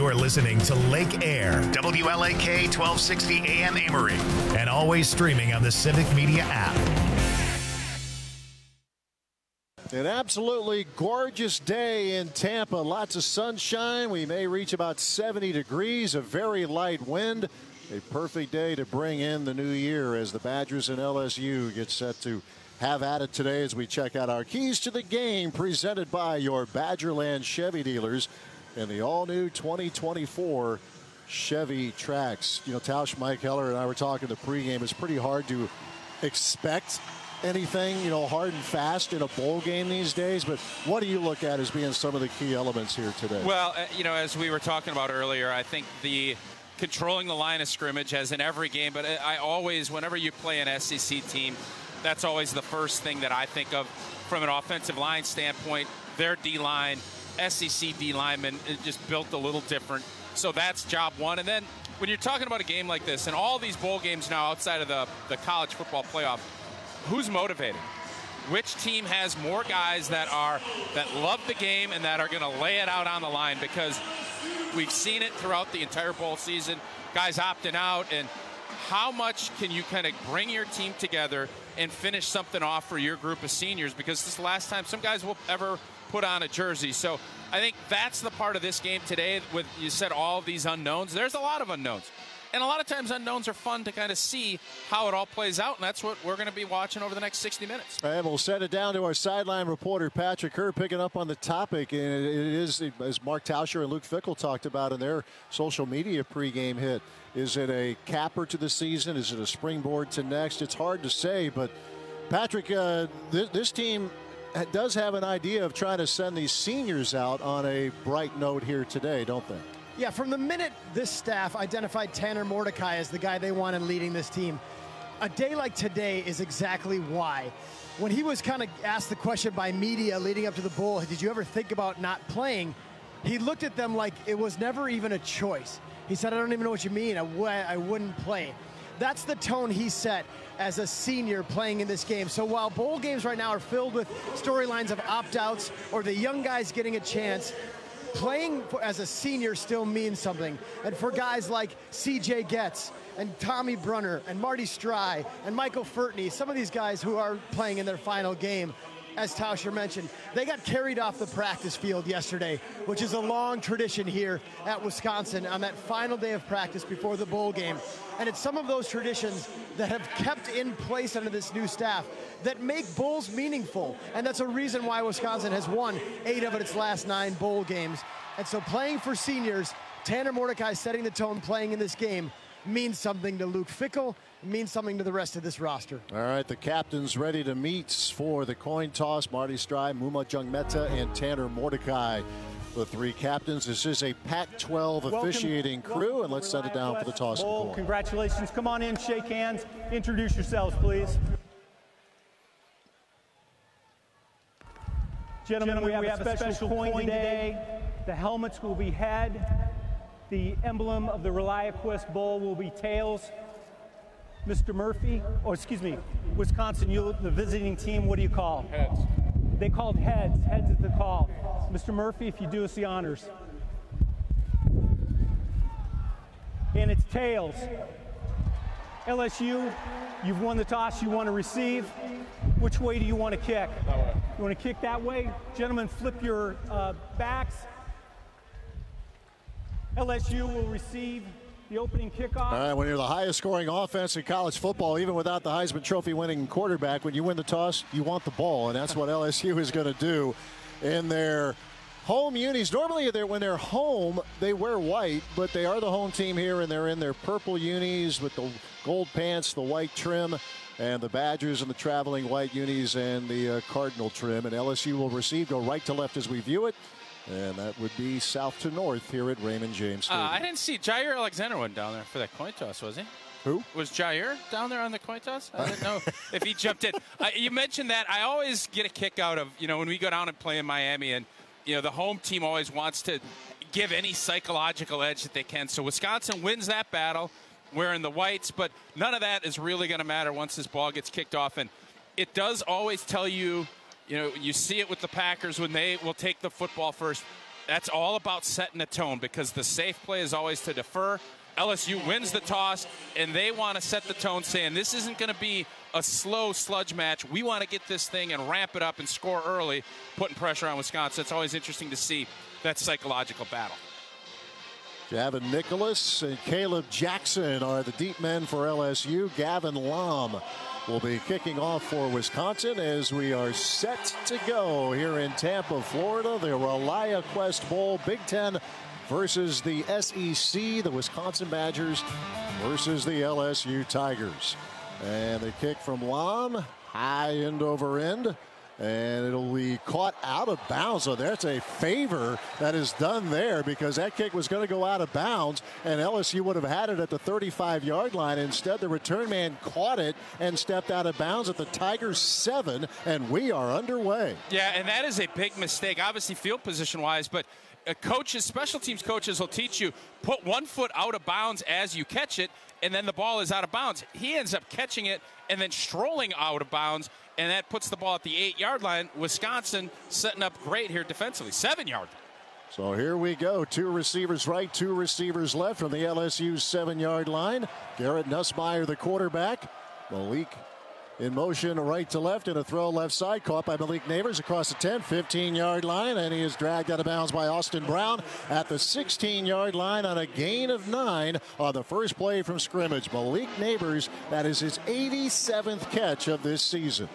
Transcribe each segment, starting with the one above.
You're listening to Lake Air, WLAK 1260 AM Amory, and always streaming on the Civic Media app. An absolutely gorgeous day in Tampa. Lots of sunshine. We may reach about 70 degrees, a very light wind. A perfect day to bring in the new year as the Badgers and LSU get set to have at it today as we check out our keys to the game presented by your Badgerland Chevy dealers and the all-new 2024 Chevy Trax. You know, Tausch, Mike Heller, and I were talking the pregame. It's pretty hard to expect anything, you know, hard and fast in a bowl game these days, but what do you look at as being some of the key elements here today? Well, you know, as we were talking about earlier, I think the controlling the line of scrimmage, as in every game, but I always, whenever you play an SEC team, that's always the first thing that I think of from an offensive line standpoint. Their D-line, SEC D-linemen, just built a little different. So that's job one. And then when you're talking about a game like this, and all these bowl games now outside of the college football playoff, who's motivated? Which team has more guys that love the game and that are going to lay it out on the line? Because we've seen it throughout the entire bowl season, guys opting out, and how much can you kind of bring your team together and finish something off for your group of seniors? Because this is the last time some guys will ever put on a jersey. So I think that's the part of this game today. With, you said, all of these unknowns. There's a lot of unknowns. And a lot of times unknowns are fun to kind of see how it all plays out, and that's what we're going to be watching over the next 60 minutes. And we'll send it down to our sideline reporter, Patrick Kerr, picking up on the topic. And it is, as Mark Tauscher and Luke Fickell talked about in their social media pregame hit, is it a capper to the season? Is it a springboard to next? It's hard to say, but Patrick, this team does have an idea of trying to send these seniors out on a bright note here today, don't they? Yeah, from the minute this staff identified Tanner Mordecai as the guy they wanted leading this team, a day like today is exactly why. When he was kind of asked the question by media leading up to the bowl, did you ever think about not playing? He looked at them like it was never even a choice. He said, I don't even know what you mean. I wouldn't play. That's the tone he set as a senior playing in this game. So while bowl games right now are filled with storylines of opt-outs or the young guys getting a chance, playing as a senior still means something. And for guys like C.J. Getz and Tommy Brunner and Marty Stry and Michael Furtney, some of these guys who are playing in their final game, as Tauscher mentioned, they got carried off the practice field yesterday, which is a long tradition here at Wisconsin on that final day of practice before the bowl game. And it's some of those traditions that have kept in place under this new staff that make bowls meaningful. And that's a reason why Wisconsin has won 8 of its last 9 bowl games. And so playing for seniors, Tanner Mordecai setting the tone playing in this game means something to Luke Fickell, means something to the rest of this roster. All right, the captains ready to meet for the coin toss. Marty Stry, Muma Jungmeta, and Tanner Mordecai. The 3 captains. This is a Pac-12 officiating crew, and let's send it down for the toss and coin. Congratulations. Come on in, shake hands, introduce yourselves, please. Gentlemen, we have a special coin today. The helmets will be head. The emblem of the ReliaQuest Bowl will be tails. Mr. Murphy, or excuse me, Wisconsin, the visiting team, what do you call? Heads. They called heads. Heads is the call. Mr. Murphy, if you do us the honors. And it's tails. LSU, you've won the toss, you want to receive. Which way do you want to kick? That way. You want to kick that way? Gentlemen, flip your backs. LSU will receive the opening kickoff. All right, when you're the highest scoring offense in college football, even without the Heisman Trophy winning quarterback, when you win the toss, you want the ball, and that's what LSU is going to do in their home unis. Normally, when they're home, they wear white, but they are the home team here, and they're in their purple unis with the gold pants, the white trim, and the Badgers in the traveling white unis and the Cardinal trim. And LSU will receive, go right to left as we view it. And that would be south to north here at Raymond James Stadium. I didn't see Jair Alexander went down there for that coin toss, was he? Who? Was Jair down there on the coin toss? I didn't know if he jumped in. You mentioned that. I always get a kick out of, when we go down and play in Miami, and, the home team always wants to give any psychological edge that they can. So Wisconsin wins that battle wearing the whites, but none of that is really going to matter once this ball gets kicked off. And it does always tell you, you see it with the Packers when they will take the football first. that's all about setting a tone, because the safe play is always to defer. LSU wins the toss, and they want to set the tone, saying this isn't going to be a slow sludge match. We want to get this thing and ramp it up and score early, putting pressure on Wisconsin. It's always interesting to see that psychological battle. Gavin Nicholas and Caleb Jackson are the deep men for LSU. Gavin Lom will be kicking off for Wisconsin as we are set to go here in Tampa, Florida. The ReliaQuest Bowl, Big Ten versus the SEC, the Wisconsin Badgers versus the LSU Tigers. And the kick from Lom, high end over end, and it'll be caught out of bounds. So that's a favor that is done there, because that kick was going to go out of bounds and LSU would have had it at the 35-yard line. Instead, the return man caught it and stepped out of bounds at the Tigers 7, and we are underway. Yeah, and that is a big mistake, obviously field position-wise, but coaches, special teams coaches will teach you, put 1 foot out of bounds as you catch it, and then the ball is out of bounds. He ends up catching it and then strolling out of bounds, and that puts the ball at the 8-yard line. Wisconsin setting up great here defensively, 7-yard. So here we go. 2 receivers right, 2 receivers left from the LSU 7-yard line. Garrett Nussmeier, the quarterback. Malik in motion right to left, and a throw left side, caught by Malik Neighbors across the 10, 15-yard line, and he is dragged out of bounds by Austin Brown at the 16-yard line on a gain of 9 on the first play from scrimmage. Malik Neighbors, that is his 87th catch of this season.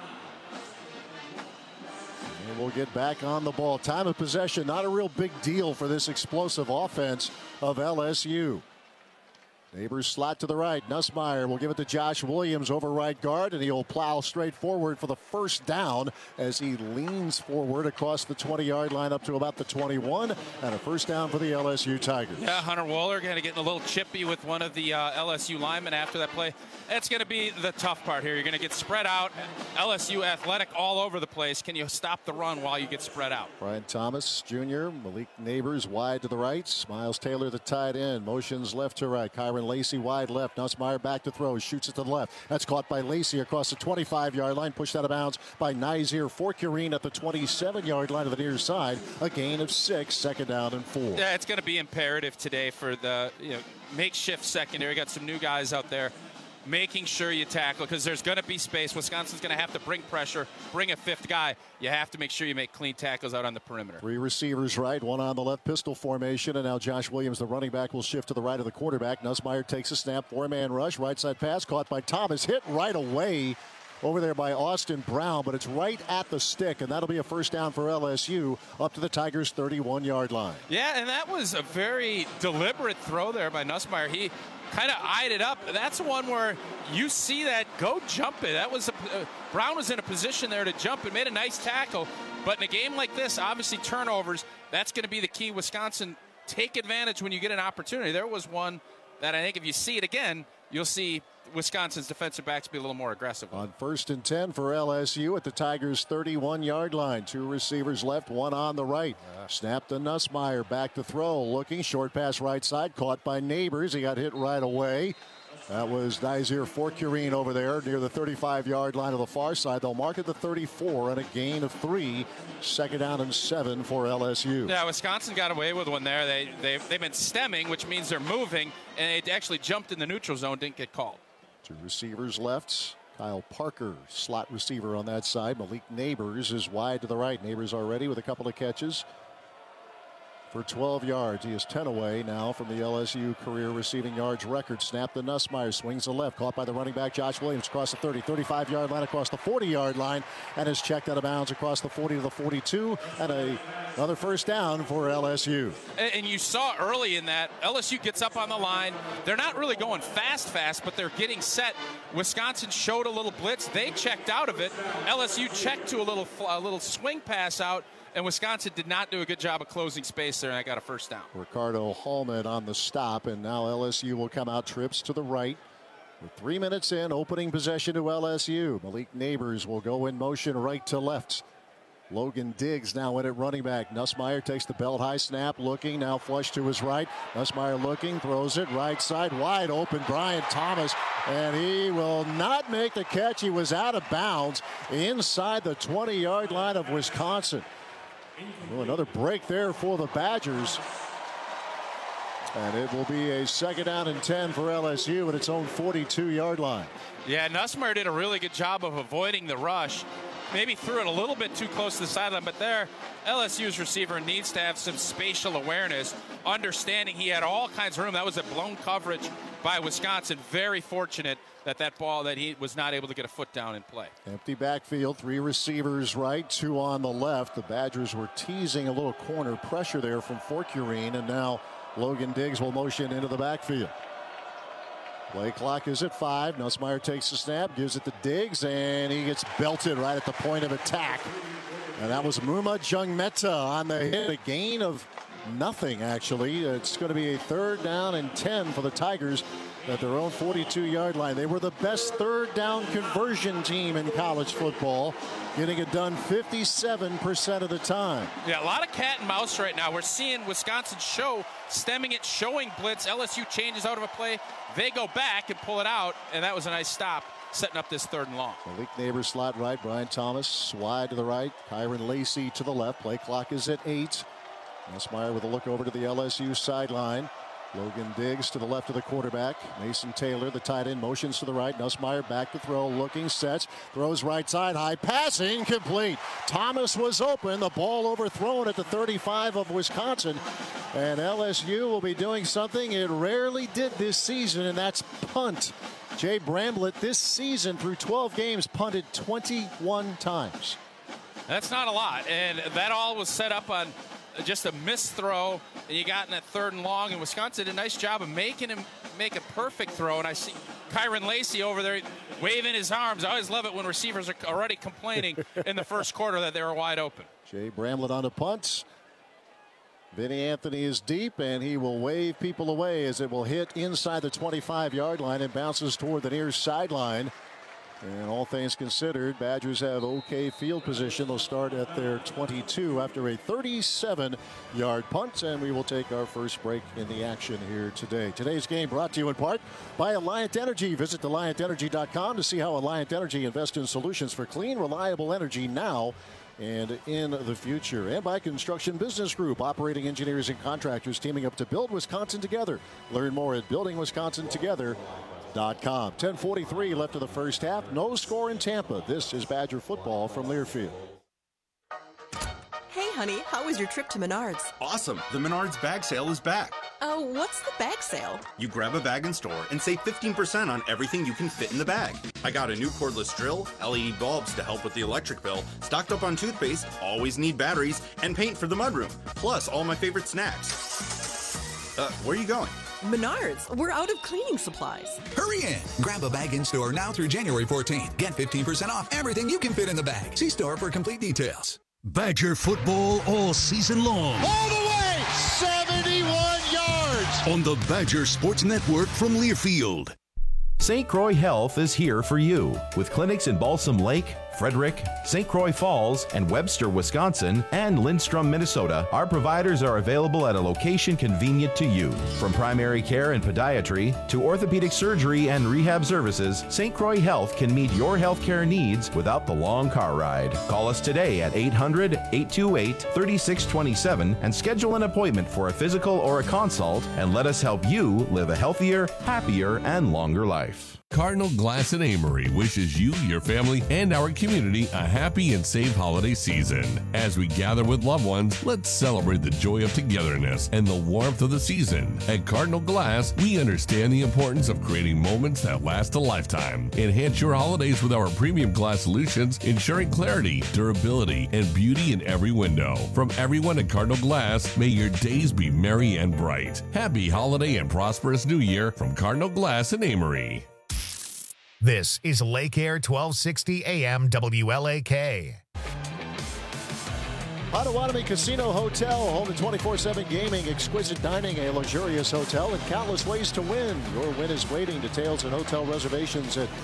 And we'll get back on the ball. Time of possession, not a real big deal for this explosive offense of LSU. Neighbors slot to the right. Nussmeier will give it to Josh Williams over right guard, and he'll plow straight forward for the first down as he leans forward across the 20-yard line up to about the 21, and a first down for the LSU Tigers. Yeah, Hunter Wohler kind of getting a little chippy with one of the LSU linemen after that play. That's going to be the tough part here. You're going to get spread out. LSU athletic all over the place. Can you stop the run while you get spread out? Brian Thomas Jr., Malik Neighbors wide to the right. Miles Taylor, the tight end, motions left to right. Kyron Lacey wide left. Nussmeier back to throw. Shoots it to the left. That's caught by Lacey across the 25-yard line. Pushed out of bounds by Nazir Forkurine at the 27-yard line to the near side. A gain of 6. Second down and 4. Yeah, it's going to be imperative today for the makeshift secondary. Got some new guys out there. Making sure you tackle, because there's going to be space. Wisconsin's going to have to bring pressure, bring a 5th guy. You have to make sure you make clean tackles out on the perimeter. 3 receivers right, 1 on the left, pistol formation, and now Josh Williams, the running back, will shift to the right of the quarterback. Nussmeier takes a snap, 4-man rush, right side pass, caught by Thomas, hit right away over there by Austin Brown, but it's right at the stick, and that'll be a first down for LSU up to the Tigers' 31-yard line. Yeah, and that was a very deliberate throw there by Nussmeier. He kind of eyed it up. That's one where you see that, go jump it. That was Brown was in a position there to jump and made a nice tackle. But in a game like this, obviously turnovers, that's going to be the key. Wisconsin, take advantage when you get an opportunity. There was one that I think if you see it again, you'll see Wisconsin's defensive backs be a little more aggressive. On 1st and 10 for LSU at the Tigers' 31-yard line. 2 receivers left, 1 on the right. Snap to Nussmeier, back to throw, looking, short pass right side, caught by Neighbors. He got hit right away. That was Nazir Forkurine over there near the 35-yard line of the far side. They'll mark it the 34 and a gain of 3. Second down and 7 for LSU. Yeah, Wisconsin got away with one there. They've been stemming, which means they're moving, and it actually jumped in the neutral zone, didn't get called. 2 receivers left. Kyle Parker, slot receiver on that side. Malik Neighbors is wide to the right. Neighbors already with a couple of catches for 12 yards. He is 10 away now from the LSU career receiving yards record. Snap to Nussmeier, swings the left, caught by the running back Josh Williams across the 30, 35-yard line, across the 40-yard line, and is checked out of bounds across the 40 to the 42, and another first down for LSU. And you saw early in that, LSU gets up on the line. They're not really going fast, but they're getting set. Wisconsin showed a little blitz. They checked out of it. LSU checked to a little swing pass out, and Wisconsin did not do a good job of closing space there, and I got a first down. Ricardo Hallman on the stop, and now LSU will come out trips to the right. With 3 minutes in, opening possession to LSU. Malik Neighbors will go in motion right to left. Logan Diggs now in at running back. Nussmeier takes the belt high snap, looking, now flush to his right. Nussmeier looking, throws it right side, wide open. Brian Thomas, and he will not make the catch. He was out of bounds inside the 20-yard line of Wisconsin. Well, another break there for the Badgers. And it will be a 2nd down and 10 for LSU at its own 42-yard line. Yeah, Nussmeier did a really good job of avoiding the rush. Maybe threw it a little bit too close to the sideline, but there, LSU's receiver needs to have some spatial awareness, understanding he had all kinds of room. That was a blown coverage by Wisconsin. Very fortunate that ball, that he was not able to get a foot down and play. Empty backfield, 3 receivers right, 2 on the left. The Badgers were teasing a little corner pressure there from Forkurine, and now Logan Diggs will motion into the backfield. Play clock is at 5. Nussmeier takes the snap, gives it to Diggs, and he gets belted right at the point of attack. And that was Muma Jungmeta on the hit. A gain of nothing, actually. It's going to be a 3rd down and 10 for the Tigers at their own 42-yard line. They were the best 3rd down conversion team in college football, getting it done 57% of the time. Yeah, a lot of cat and mouse right now. We're seeing Wisconsin stemming it, showing blitz. LSU changes out of a play. They go back and pull it out, and that was a nice stop, setting up this 3rd and long. Malik Neighbors slot right. Brian Thomas wide to the right. Kyron Lacey to the left. Play clock is at 8. Nussmeier with a look over to the LSU sideline. Logan Diggs to the left of the quarterback. Mason Taylor, the tight end, motions to the right. Nussmeier back to throw, looking, sets, throws right side, high, passing, complete. Thomas was open. The ball overthrown at the 35 of Wisconsin. And LSU will be doing something it rarely did this season, and that's punt. Jay Bramlett this season through 12 games punted 21 times. That's not a lot, and that all was set up on just a missed throw, and you got in that 3rd and long, and Wisconsin did a nice job of making him make a perfect throw. And I see Kyron Lacey over there waving his arms. I always love it when receivers are already complaining in the first quarter that they were wide open. Jay Bramlett on the punts. Vinny Anthony is deep, and he will wave people away as it will hit inside the 25-yard line and bounces toward the near sideline. And all things considered, Badgers have okay field position. They'll start at their 22 after a 37-yard punt, and we will take our first break in the action here today. Today's game brought to you in part by Alliant Energy. Visit AlliantEnergy.com to see how Alliant Energy invests in solutions for clean, reliable energy now and in the future. And by Construction Business Group, operating engineers and contractors teaming up to build Wisconsin together. Learn more at buildingwisconsintogether.com. 10:43 left of the first half. No score in Tampa. This is Badger football from Learfield. Hey, honey, how was your trip to Menards? Awesome. The Menards bag sale is back. Oh, what's the bag sale? You grab a bag in store and save 15% on everything you can fit in the bag. I got a new cordless drill, LED bulbs to help with the electric bill, stocked up on toothpaste, always need batteries, and paint for the mudroom, plus all my favorite snacks. Where are you going? Menards, we're out of cleaning supplies. Hurry in. Grab a bag in store now through January 14th. Get 15% off everything you can fit in the bag. See store for complete details. Badger football all season long. All the way, 71 yards. On the Badger Sports Network from Learfield. St. Croix Health is here for you with clinics in Balsam Lake, Frederick, St. Croix Falls, and Webster, Wisconsin, and Lindstrom, Minnesota. Our providers are available at a location convenient to you. From primary care and podiatry to orthopedic surgery and rehab services, St. Croix Health can meet your healthcare needs without the long car ride. Call us today at 800-828-3627 and schedule an appointment for a physical or a consult, and let us help you live a healthier, happier, and longer life. Cardinal Glass in Amory wishes you, your family, and our community a happy and safe holiday season. As we gather with loved ones, let's celebrate the joy of togetherness and the warmth of the season. At Cardinal Glass, we understand the importance of creating moments that last a lifetime. Enhance your holidays with our premium glass solutions, ensuring clarity, durability, and beauty in every window. From everyone at Cardinal Glass, may your days be merry and bright. Happy holiday and prosperous new year from Cardinal Glass in Amory. This is Lake Air 1260 AM WLAK. Potawatomi Casino Hotel, home to 24/7 gaming, exquisite dining, a luxurious hotel, and countless ways to win. Your win is waiting. Details and hotel reservations at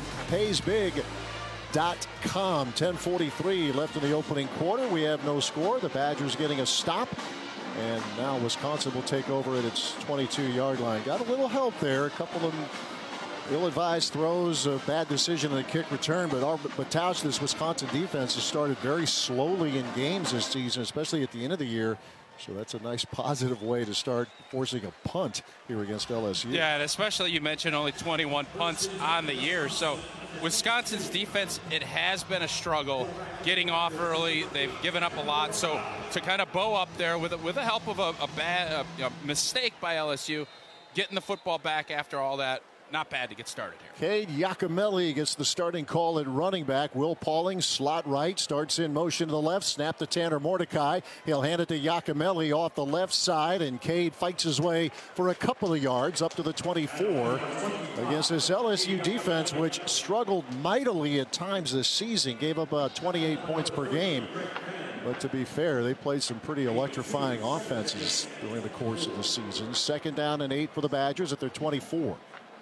paysbig.com. 10:43 left in the opening quarter. We have no score. The Badgers getting a stop. And now Wisconsin will take over at its 22-yard line. Got a little help there. A couple of Ill-advised throws, a bad decision in the kick return, but Tausch, this Wisconsin defense has started very slowly in games this season, especially at the end of the year. So that's a nice positive way to start forcing a punt here against LSU. Yeah, and especially you mentioned only 21 punts on the year. So Wisconsin's defense, it has been a struggle getting off early. They've given up a lot. So to kind of bow up there with the help of a bad mistake by LSU, getting the football back after all that, not bad to get started here. Cade Giacomelli gets the starting call at running back. Will Pauling, slot right, starts in motion to the left. Snap to Tanner Mordecai. He'll hand it to Giacomelli off the left side, and Cade fights his way for a couple of yards up to the 24 against this LSU defense, which struggled mightily at times this season. Gave up 28 points per game. But to be fair, they played some pretty electrifying offenses during the course of the season. 2nd down and 8 for the Badgers at their 24.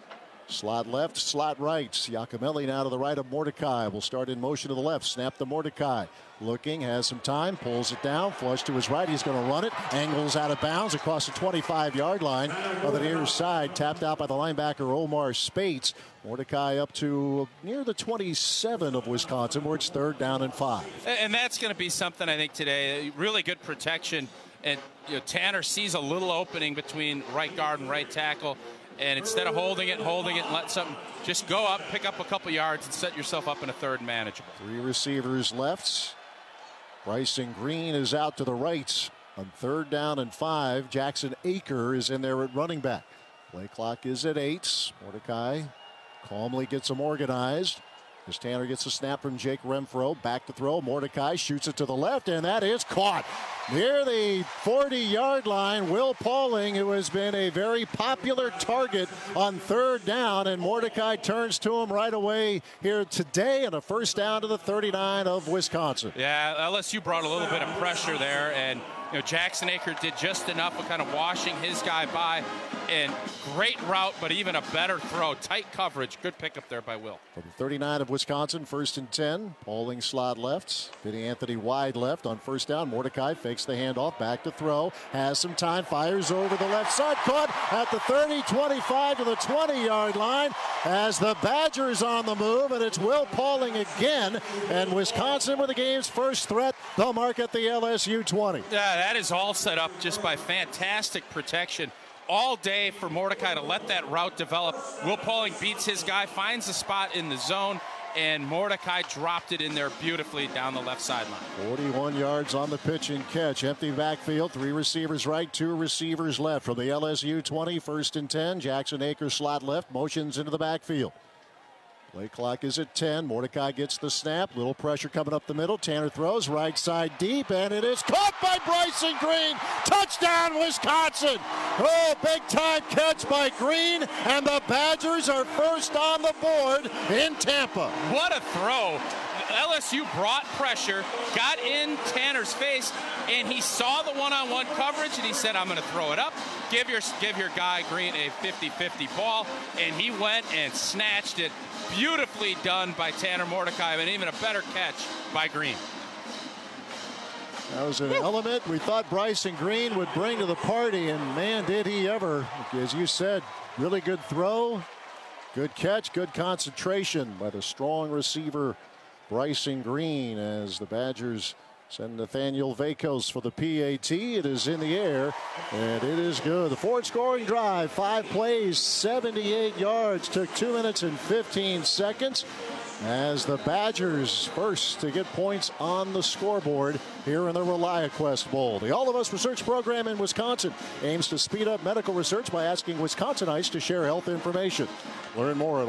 Slot left, slot right. Giacomelli now to the right of Mordecai. Will start in motion to the left. Snap to Mordecai. Looking, has some time, pulls it down, flush to his right. He's going to run it. Angles out of bounds across the 25-yard line on the near side. Tapped out by the linebacker Omar Spates. Mordecai up to near the 27 of Wisconsin, where it's 3rd down and 5. And that's going to be something, I think, today. Really good protection. And Tanner sees a little opening between right guard and right tackle. And instead of holding it, and let something, just go up, pick up a couple yards, and set yourself up in a 3rd and manageable. 3 receivers left. Bryson Green is out to the right on 3rd down and 5. Jackson Aker is in there at running back. Play clock is at 8. Mordecai calmly gets them organized. As Tanner gets a snap from Jake Renfro, back to throw. Mordecai shoots it to the left, and that is caught near the 40-yard line. Will Pauling, who has been a very popular target on 3rd down, and Mordecai turns to him right away here today, and a 1st down to the 39 of Wisconsin. Yeah, LSU brought a little bit of pressure there, and Jackson Aker did just enough of kind of washing his guy by, and great route, but even a better throw. Tight coverage. Good pickup there by Will. From the 39 of Wisconsin, 1st and 10. Pauling slot left. Vinny Anthony wide left on 1st down. Mordecai fakes the handoff, back to throw. Has some time, fires over the left side. Caught at the 30, 25 to the 20-yard line as the Badgers on the move, and it's Will Pauling again. And Wisconsin with the game's first threat. They'll mark at the LSU 20. Yeah, that is all set up just by fantastic protection all day for Mordecai to let that route develop. Will Pauling beats his guy, finds the spot in the zone, and Mordecai dropped it in there beautifully down the left sideline. 41 yards on the pitch and catch. Empty backfield. 3 receivers right, 2 receivers left. From the LSU 20, 1st and 10. Jackson Aker slot left, motions into the backfield. Play clock is at 10. Mordecai gets the snap. Little pressure coming up the middle. Tanner throws right side deep, and it is caught by Bryson Green. Touchdown, Wisconsin. Oh, big time catch by Green, and the Badgers are first on the board in Tampa. What a throw. LSU brought pressure, got in Tanner's face, and he saw the one-on-one coverage, and he said, I'm going to throw it up. Give your guy Green a 50-50 ball, and he went and snatched it. Beautifully done by Tanner Mordecai, and even a better catch by Green. That was an element we thought Bryson Green would bring to the party, and man, did he ever. As you said, really good throw, good catch, good concentration by the strong receiver Bryson Green as the Badgers send Nathaniel Vakos for the PAT. It is in the air, and it is good. The Ford scoring drive, 5 plays, 78 yards, took 2 minutes and 15 seconds. As the Badgers first to get points on the scoreboard here in the ReliaQuest Bowl. The All of Us research program in Wisconsin aims to speed up medical research by asking Wisconsinites to share health information. Learn more at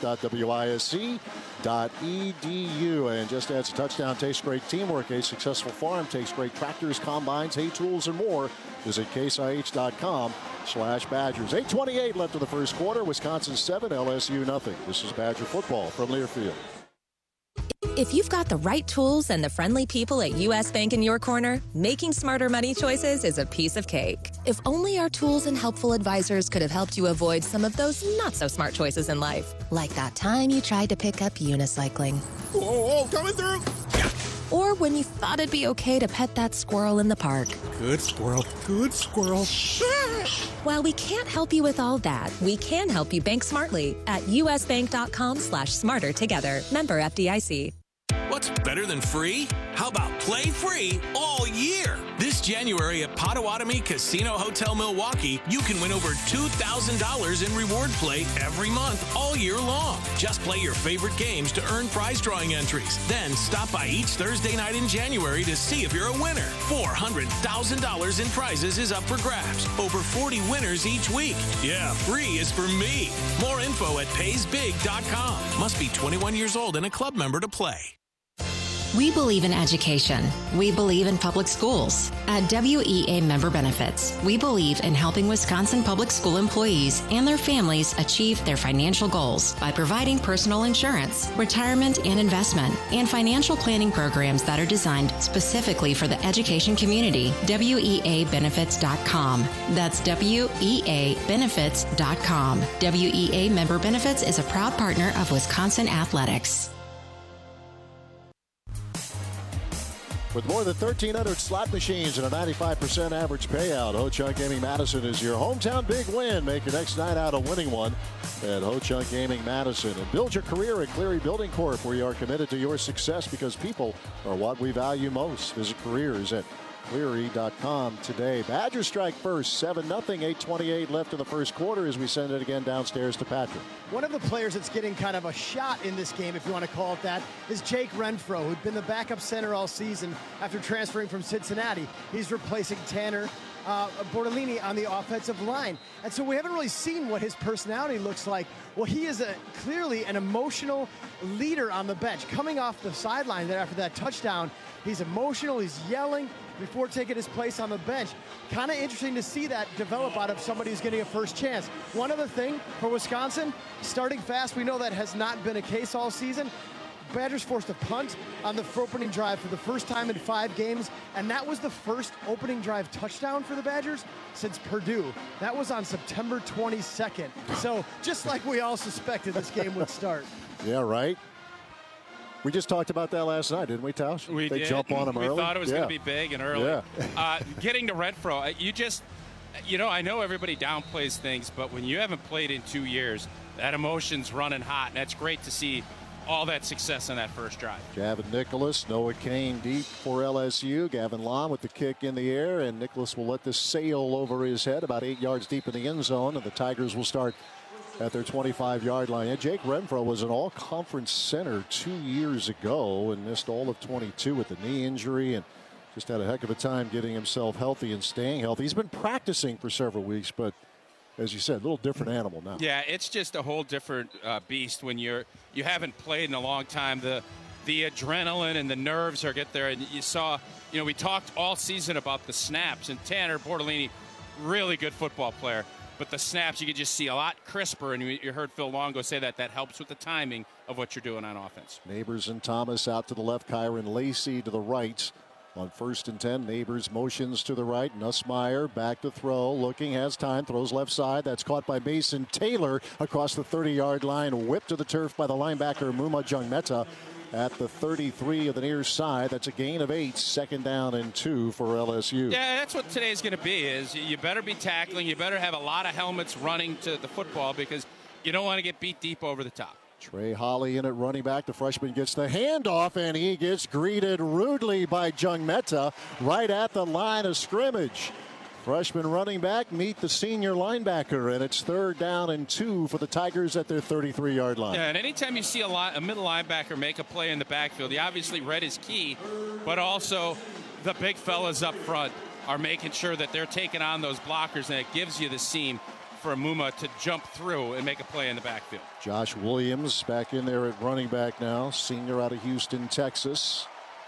allofus.wisc.edu. And just adds a touchdown takes great teamwork. A successful farm takes great tractors, combines, hay tools, and more. Visit caseih.com/Badgers. 8:28 left in the first quarter. Wisconsin 7, LSU nothing. This is Badger football from Learfield. If you've got the right tools and the friendly people at U.S. Bank in your corner, making smarter money choices is a piece of cake. If only our tools and helpful advisors could have helped you avoid some of those not-so-smart choices in life. Like that time you tried to pick up unicycling. Whoa, coming through! or when you thought it'd be okay to pet that squirrel in the park. Good squirrel, good squirrel. While we can't help you with all that, we can help you bank smartly at usbank.com/smartertogether. Member FDIC. What's better than free? How about play free all year? This January at Potawatomi Casino Hotel Milwaukee, you can win over $2,000 in reward play every month all year long. Just play your favorite games to earn prize drawing entries. Then stop by each Thursday night in January to see if you're a winner. $400,000 in prizes is up for grabs. Over 40 winners each week. Yeah, free is for me. More info at paysbig.com. Must be 21 years old and a club member to play. We believe in education. We believe in public schools. At WEA Member Benefits, we believe in helping Wisconsin public school employees and their families achieve their financial goals by providing personal insurance, retirement and investment, and financial planning programs that are designed specifically for the education community. WEAbenefits.com. That's WEAbenefits.com. WEA Member Benefits is a proud partner of Wisconsin Athletics. With more than 1,300 slot machines and a 95% average payout, Ho-Chunk Gaming Madison is your hometown big win. Make your next night out a winning one at Ho-Chunk Gaming Madison. And build your career at Cleary Building Corp, where you are committed to your success because people are what we value most. Visit careers at Cleary.com today. Badgers strike first, 7-0, 8:28 left in the first quarter as we send it again downstairs to Patrick. One of the players that's getting kind of a shot in this game, if you want to call it that, is Jake Renfro, who'd been the backup center all season after transferring from Cincinnati. He's replacing Tanner Bortolini on the offensive line. And so we haven't really seen what his personality looks like. Well, he is clearly an emotional leader on the bench. Coming off the sideline there after that touchdown, he's emotional, he's yelling before taking his place on the bench. Kind of interesting to see that develop out of somebody who's getting a first chance. One other thing for Wisconsin, starting fast, we know that has not been a case all season. Badgers forced a punt on the opening drive for the first time in 5 games, and that was the first opening drive touchdown for the Badgers since Purdue. That was on September 22nd. So just like we all suspected this game would start. Yeah, right. We just talked about that last night, didn't we, Tausch? We did. Jump on him early. We thought it was going to be big and early. Yeah. Getting to Renfro, I know everybody downplays things, but when you haven't played in 2 years, that emotion's running hot, and that's great to see all that success on that first drive. Gavin Nicholas, Noah Kane deep for LSU. Gavin Lom with the kick in the air, and Nicholas will let this sail over his head about 8 yards deep in the end zone, and the Tigers will start at their 25-yard line. And Jake Renfro was an all-conference center 2 years ago and missed all of 22 with the knee injury and just had a heck of a time getting himself healthy and staying healthy. He's been practicing for several weeks, but as you said, a little different animal now. Yeah, it's just a whole different beast when you haven't played in a long time. The adrenaline and the nerves are get there. And you saw, we talked all season about the snaps, and Tanner Bortolini, really good football player. But the snaps, you could just see a lot crisper, and you heard Phil Longo say that helps with the timing of what you're doing on offense. Neighbors and Thomas out to the left, Kyron Lacey to the right. On 1st and 10, Neighbors motions to the right. Nussmeier back to throw, looking, has time, throws left side. That's caught by Mason Taylor across the 30-yard line, whipped to the turf by the linebacker Muma Jungmeta at the 33 of the near side. That's a gain of 8, 2nd down and 2 for LSU. Yeah, that's what today's going to be, is you better be tackling. You better have a lot of helmets running to the football because you don't want to get beat deep over the top. Trey Holly in at running back. The freshman gets the handoff, and he gets greeted rudely by Jungmeta right at the line of scrimmage. Freshman running back meet the senior linebacker, and it's 3rd down and 2 for the Tigers at their 33-yard line. Yeah, and anytime you see a middle linebacker make a play in the backfield, he obviously read his key, but also the big fellas up front are making sure that they're taking on those blockers, and it gives you the seam for Muma to jump through and make a play in the backfield. Josh Williams back in there at running back now, senior out of Houston, Texas.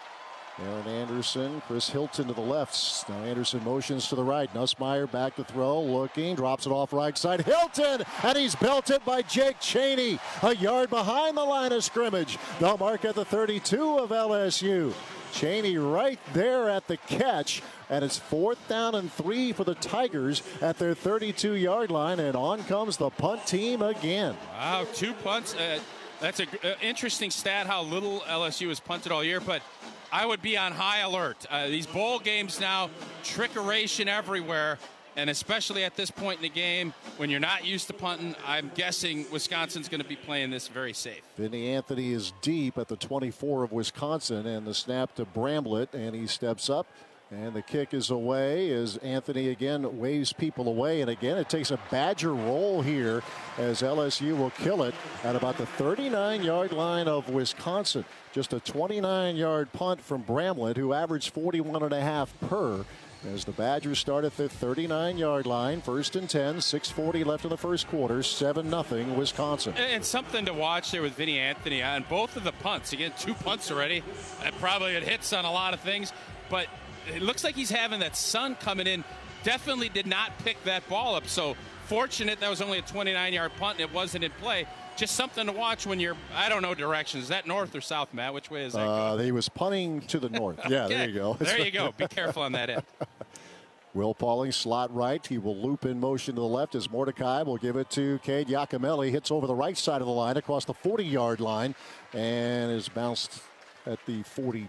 Aaron Anderson, Chris Hilton to the left. Now Anderson motions to the right. Nussmeier back to throw, looking, drops it off right side. Hilton, and he's belted by Jake Chaney. A yard behind the line of scrimmage. They'll mark at the 32 of LSU. Chaney right there at the catch, and it's 4th down and 3 for the Tigers at their 32-yard line, and on comes the punt team again. Wow, 2 punts. That's an interesting stat how little LSU has punted all year, but I would be on high alert. These bowl games now, trickeration everywhere, and especially at this point in the game when you're not used to punting, I'm guessing Wisconsin's going to be playing this very safe. Vinny Anthony is deep at the 24 of Wisconsin, and the snap to Bramlett, and he steps up. And the kick is away as Anthony again waves people away. And again, it takes a Badger roll here as LSU will kill it at about the 39-yard line of Wisconsin. Just a 29-yard punt from Bramlett, who averaged 41.5 per. As the Badgers start at the 39-yard line, 1st and 10, 6:40 left in the first quarter, 7-0 Wisconsin. And something to watch there with Vinny Anthony on both of the punts. Again, 2 punts already. Probably it hits on a lot of things, but it looks like he's having that sun coming in. Definitely did not pick that ball up. So fortunate that was only a 29-yard punt and it wasn't in play. Just something to watch when you're, I don't know directions. Is that north or south, Matt? Which way is that? He was punting to the north. Yeah, okay. There you go. There you go. Be careful on that end. Will Pauling, slot right. He will loop in motion to the left as Mordecai will give it to Cade Giacomelli. Hits over the right side of the line across the 40-yard line and is bounced at the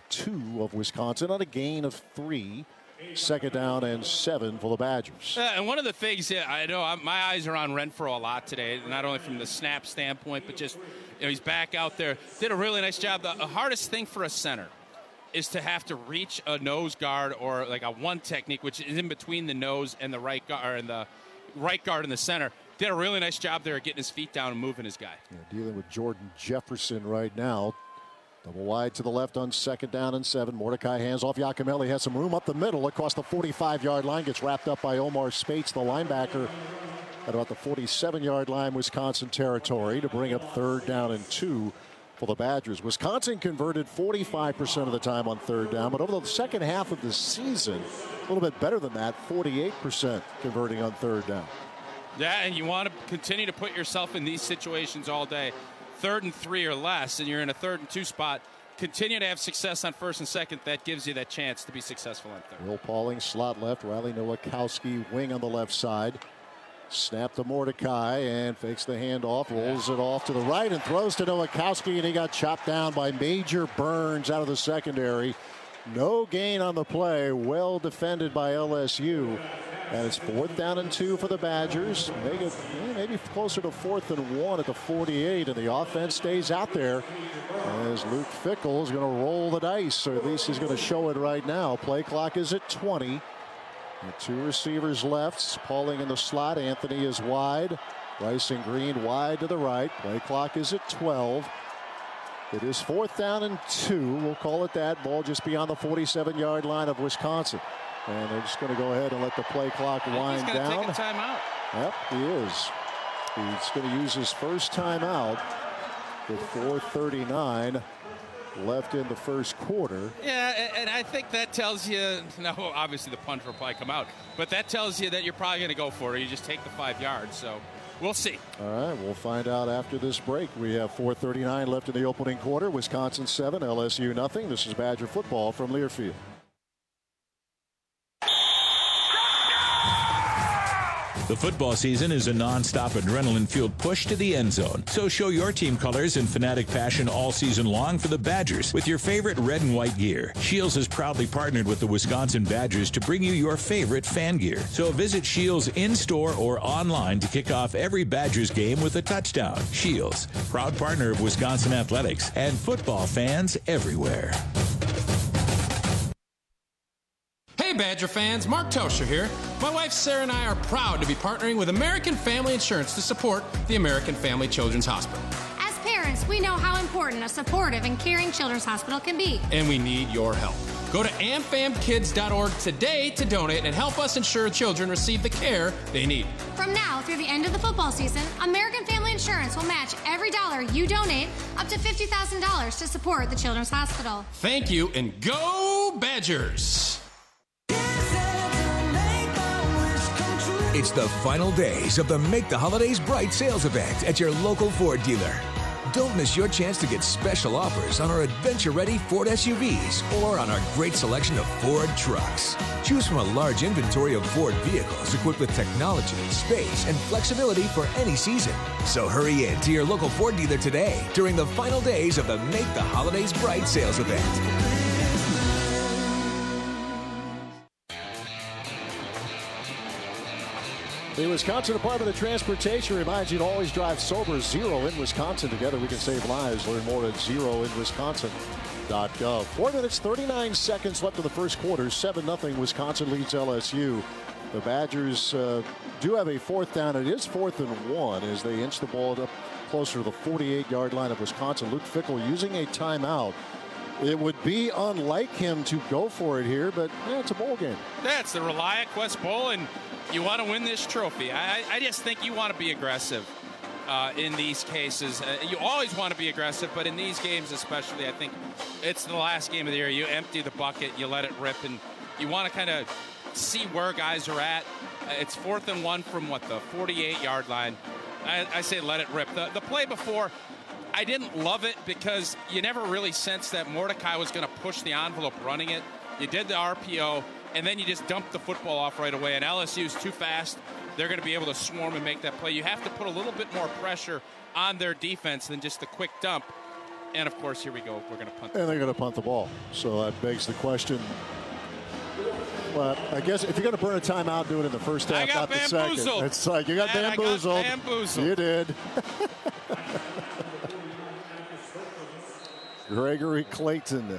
42 of Wisconsin on a gain of 3. 2nd down and 7 for the Badgers. And one of the things that I know, my eyes are on Renfro a lot today, not only from the snap standpoint, but just, he's back out there. Did a really nice job. The hardest thing for a center is to have to reach a nose guard or like a one technique, which is in between the nose and the right guard, and the right guard and the center. Did a really nice job there getting his feet down and moving his guy. Yeah, dealing with Jordan Jefferson right now. Double wide to the left on 2nd down and 7. Mordecai hands off. Giacomelli has some room up the middle across the 45-yard line. Gets wrapped up by Omar Spates, the linebacker, at about the 47-yard line, Wisconsin territory, to bring up 3rd down and 2 for the Badgers. Wisconsin converted 45% of the time on 3rd down, but over the second half of the season, a little bit better than that, 48% converting on 3rd down. Yeah, and you want to continue to put yourself in these situations all day. 3rd and 3 or less, and you're in a 3rd and 2 spot. Continue to have success on 1st and 2nd. That gives you that chance to be successful on 3rd. Will Pauling, slot left. Riley Nowakowski, wing on the left side. Snap to Mordecai and fakes the handoff, rolls it off to the right and throws to Nowakowski, and he got chopped down by Major Burns out of the secondary. No gain on the play. Well defended by LSU. And it's 4th down and 2 for the Badgers. Maybe closer to 4th and 1 at the 48. And the offense stays out there as Luke Fickell is going to roll the dice. Or at least he's going to show it right now. Play clock is at 20. And 2 receivers left. Pauling in the slot. Anthony is wide. Bryson Green wide to the right. Play clock is at 12. It is 4th down and 2. We'll call it that. Ball just beyond the 47-yard line of Wisconsin. And they're just going to go ahead and let the play clock wind down. He's going to take a timeout. Yep, he is. He's going to use his first timeout with 4:39 left in the first quarter. Yeah, and I think that tells you, no, obviously the punt will probably come out, but that tells you that you're probably going to go for it. You just take the 5 yards, so we'll see. All right, we'll find out after this break. We have 4:39 left in the opening quarter. Wisconsin 7, LSU nothing. This is Badger football from Learfield. The football season is a non-stop adrenaline-fueled push to the end zone. So show your team colors in fanatic fashion all season long for the Badgers with your favorite red and white gear. Scheels has proudly partnered with the Wisconsin Badgers to bring you your favorite fan gear. So visit Scheels in-store or online to kick off every Badgers game with a touchdown. Scheels, proud partner of Wisconsin Athletics and football fans everywhere. Hey Badger fans, Mark Toscher here. My wife Sarah and I are proud to be partnering with American Family Insurance to support the American Family Children's Hospital. As parents, we know how important a supportive and caring children's hospital can be. And we need your help. Go to amfamkids.org today to donate and help us ensure children receive the care they need. From now through the end of the football season, American Family Insurance will match every dollar you donate up to $50,000 to support the Children's Hospital. Thank you, and go Badgers! It's the final days of the Make the Holidays Bright sales event at your local Ford dealer. Don't miss your chance to get special offers on our adventure-ready Ford SUVs or on our great selection of Ford trucks. Choose from a large inventory of Ford vehicles equipped with technology, space, and flexibility for any season. So hurry in to your local Ford dealer today during the final days of the Make the Holidays Bright sales event. The Wisconsin Department of Transportation reminds you to always drive sober. Zero in Wisconsin. Together we can save lives. Learn more at zeroinwisconsin.gov. 4 minutes, 39 seconds left in the first quarter. 7-0 Wisconsin leads LSU. The Badgers do have a fourth down. It is 4th and 1 as they inch the ball up closer to the 48-yard line of Wisconsin. Luke Fickell using a timeout. It would be unlike him to go for it here, but it's a bowl game. Yeah, it's the ReliaQuest Bowl, and you want to win this trophy. I just think you want to be aggressive in these cases. You always want to be aggressive, but in these games especially, I think it's the last game of the year. You empty the bucket, you let it rip, and you want to kind of see where guys are at. It's 4th and 1 from, the 48-yard line. I say let it rip. The play before, I didn't love it because you never really sensed that Mordecai was going to push the envelope running it. You did the RPO, and then you just dumped the football off right away. And LSU's too fast. They're going to be able to swarm and make that play. You have to put a little bit more pressure on their defense than just the quick dump. And, of course, here we go. We're going to punt. And they're going to punt the ball. So that begs the question. Well, I guess if you're going to burn a timeout, do it in the first half, not the second. It's like you got bamboozled. I got bamboozled. You did. Gregory Clayton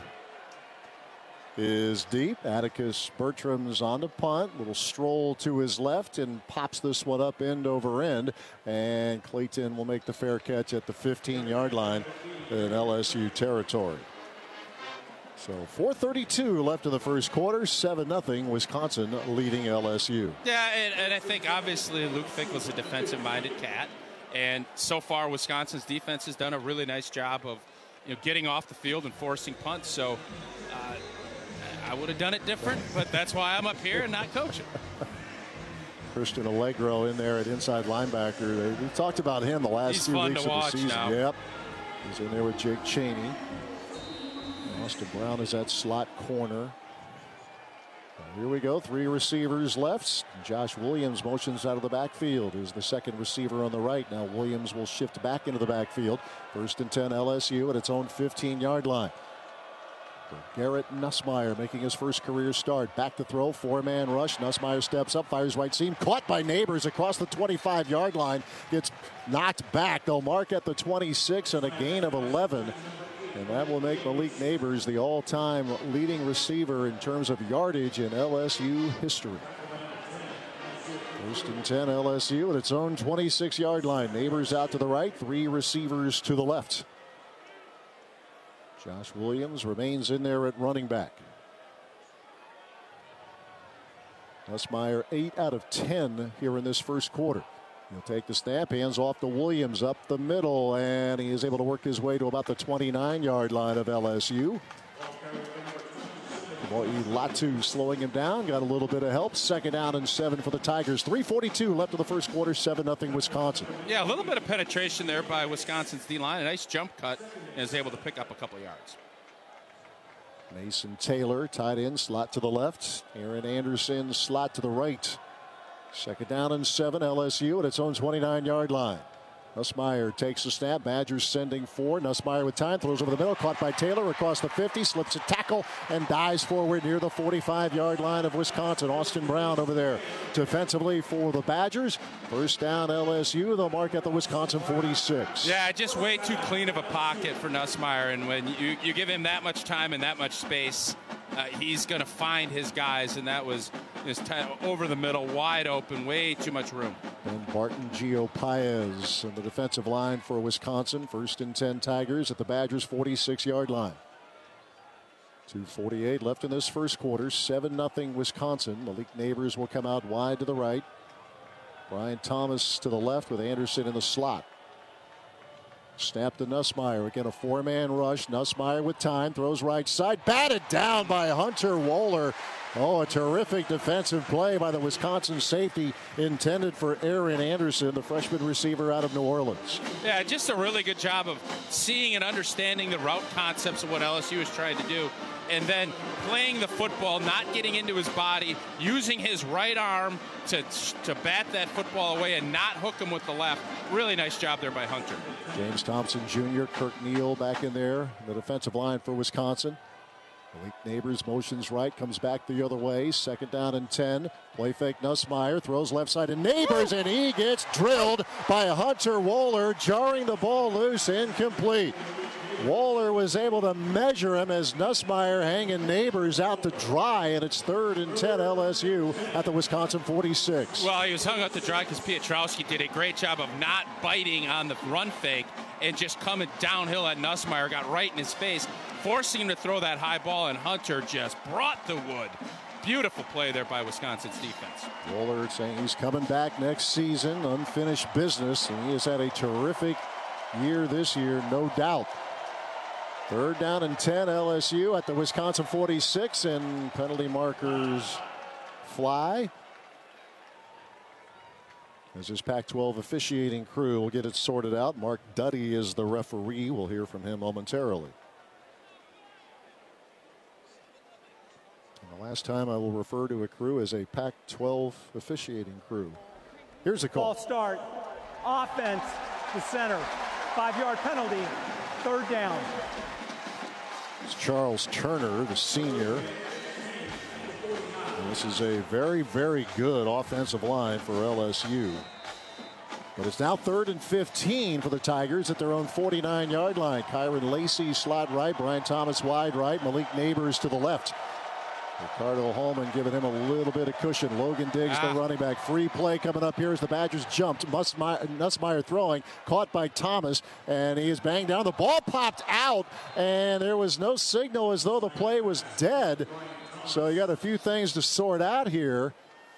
is deep. Atticus Bertram's on the punt. Little stroll to his left and pops this one up end over end. And Clayton will make the fair catch at the 15-yard line in LSU territory. So 4:32 left in the first quarter. 7-0 Wisconsin leading LSU. Yeah, and I think obviously Luke Fickell's a defensive-minded cat. And so far Wisconsin's defense has done a really nice job of getting off the field and forcing punts. So I would have done it different, but that's why I'm up here and not coaching. Christian Allegro in there at inside linebacker. We talked about him the last 2 weeks of the season. Now. Yep. He's in there with Jake Chaney. Austin Brown is at slot corner. Here we go. 3 receivers left. Josh Williams motions out of the backfield. Is the second receiver on the right. Now Williams will shift back into the backfield. 1st and 10 LSU at its own 15-yard line. Garrett Nussmeier making his first career start. Back to throw. 4-man rush. Nussmeier steps up. Fires right seam. Caught by Neighbors across the 25-yard line. Gets knocked back. They'll mark at the 26 and a gain of 11. And that will make Malik Neighbors the all-time leading receiver in terms of yardage in LSU history. 1st and 10 LSU at its own 26-yard line. Neighbors out to the right. 3 receivers to the left. Josh Williams remains in there at running back. Nussmeier 8 out of 10 here in this first quarter. He'll take the snap, hands off to Williams up the middle, and he is able to work his way to about the 29-yard line of LSU. Latu slowing him down, got a little bit of help. 2nd down and 7 for the Tigers. 3:42 left in the first quarter, 7-0 Wisconsin. Yeah, a little bit of penetration there by Wisconsin's D-line. A nice jump cut, and is able to pick up a couple yards. Mason Taylor, tight end, slot to the left. Aaron Anderson, slot to the right. 2nd down and 7, LSU at its own 29-yard line. Nussmeier takes the snap. Badgers sending 4. Nussmeier with time, throws over the middle, caught by Taylor across the 50, slips a tackle and dives forward near the 45-yard line of Wisconsin. Austin Brown over there defensively for the Badgers. 1st down LSU. They'll mark at the Wisconsin 46. Yeah, just way too clean of a pocket for Nussmeier, and when you give him that much time and that much space, he's going to find his guys, and that was over the middle, wide open, way too much room. And Barton Gio Paez on the defensive line for Wisconsin. 1st and 10 Tigers at the Badgers 46-yard line. 2:48 left in this first quarter. 7-0 Wisconsin. Malik Neighbors will come out wide to the right. Brian Thomas to the left with Anderson in the slot. Snap to Nussmeier. Again, a 4-man rush. Nussmeier with time. Throws right side. Batted down by Hunter Wohler. Oh, a terrific defensive play by the Wisconsin safety intended for Aaron Anderson, the freshman receiver out of New Orleans. Yeah, just a really good job of seeing and understanding the route concepts of what LSU is trying to do. And then playing the football, not getting into his body, using his right arm to bat that football away and not hook him with the left. Really nice job there by Hunter. James Thompson Jr., Kirk Neal back in there, the defensive line for Wisconsin. Malik Neighbors motions right, comes back the other way. 2nd down and 10. Play fake Nussmeier, throws left side to Neighbors, and he gets drilled by Hunter Wohler, jarring the ball loose, incomplete. Wohler was able to measure him as Nussmeier hanging Neighbors out to dry, and it's 3rd and 10 LSU at the Wisconsin 46. Well, he was hung out to dry because Piotrowski did a great job of not biting on the run fake and just coming downhill at Nussmeier, got right in his face, forcing him to throw that high ball, and Hunter just brought the wood. Beautiful play there by Wisconsin's defense. Wohler saying he's coming back next season, unfinished business, and he has had a terrific year this year, no doubt. 3rd down and 10 LSU at the Wisconsin 46, and penalty markers fly. As this Pac-12 officiating crew will get it sorted out. Mark Duddy is the referee. We'll hear from him momentarily. And the last time I will refer to a crew as a Pac-12 officiating crew. Here's a call. Ball start. Offense to center. 5-yard penalty. 3rd down. It's Charles Turner, the senior. And this is a very, very good offensive line for LSU. But it's now 3rd and 15 for the Tigers at their own 49-yard line. Kyron Lacey slot right, Brian Thomas wide right, Malik Neighbors to the left. Ricardo Holman giving him a little bit of cushion. Logan Diggs, the running back. Free play coming up here as the Badgers jumped. Nussmeier throwing, caught by Thomas, and he is banged down. The ball popped out, and there was no signal as though the play was dead. So you got a few things to sort out here.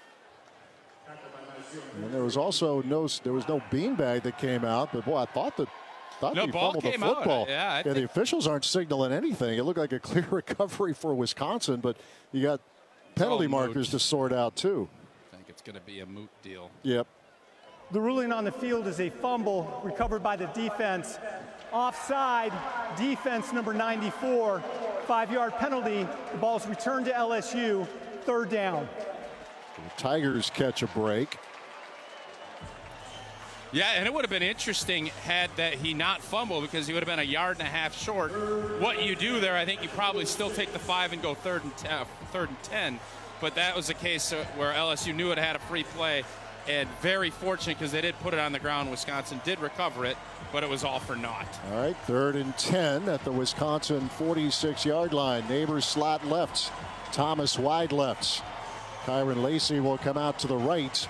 And there was also no beanbag that came out, but boy, I thought he fumbled the football. Yeah, the officials aren't signaling anything. It looked like a clear recovery for Wisconsin, but you got penalty markers to sort out too. I think it's going to be a moot deal. Yep. The ruling on the field is a fumble recovered by the defense. Offside, defense number 94, 5-yard penalty. The ball's returned to LSU, 3rd down. The Tigers catch a break. Yeah, and it would have been interesting had that he not fumbled, because he would have been 1.5 yards short. What you do there, I think you probably still take the 5 and go 3rd and 10. But that was the case where LSU knew it had a free play, and very fortunate because they did put it on the ground. Wisconsin did recover it, but it was all for naught. All right, 3rd and 10 at the Wisconsin 46-yard line. Neighbors slot left. Thomas wide left. Kyron Lacey will come out to the right,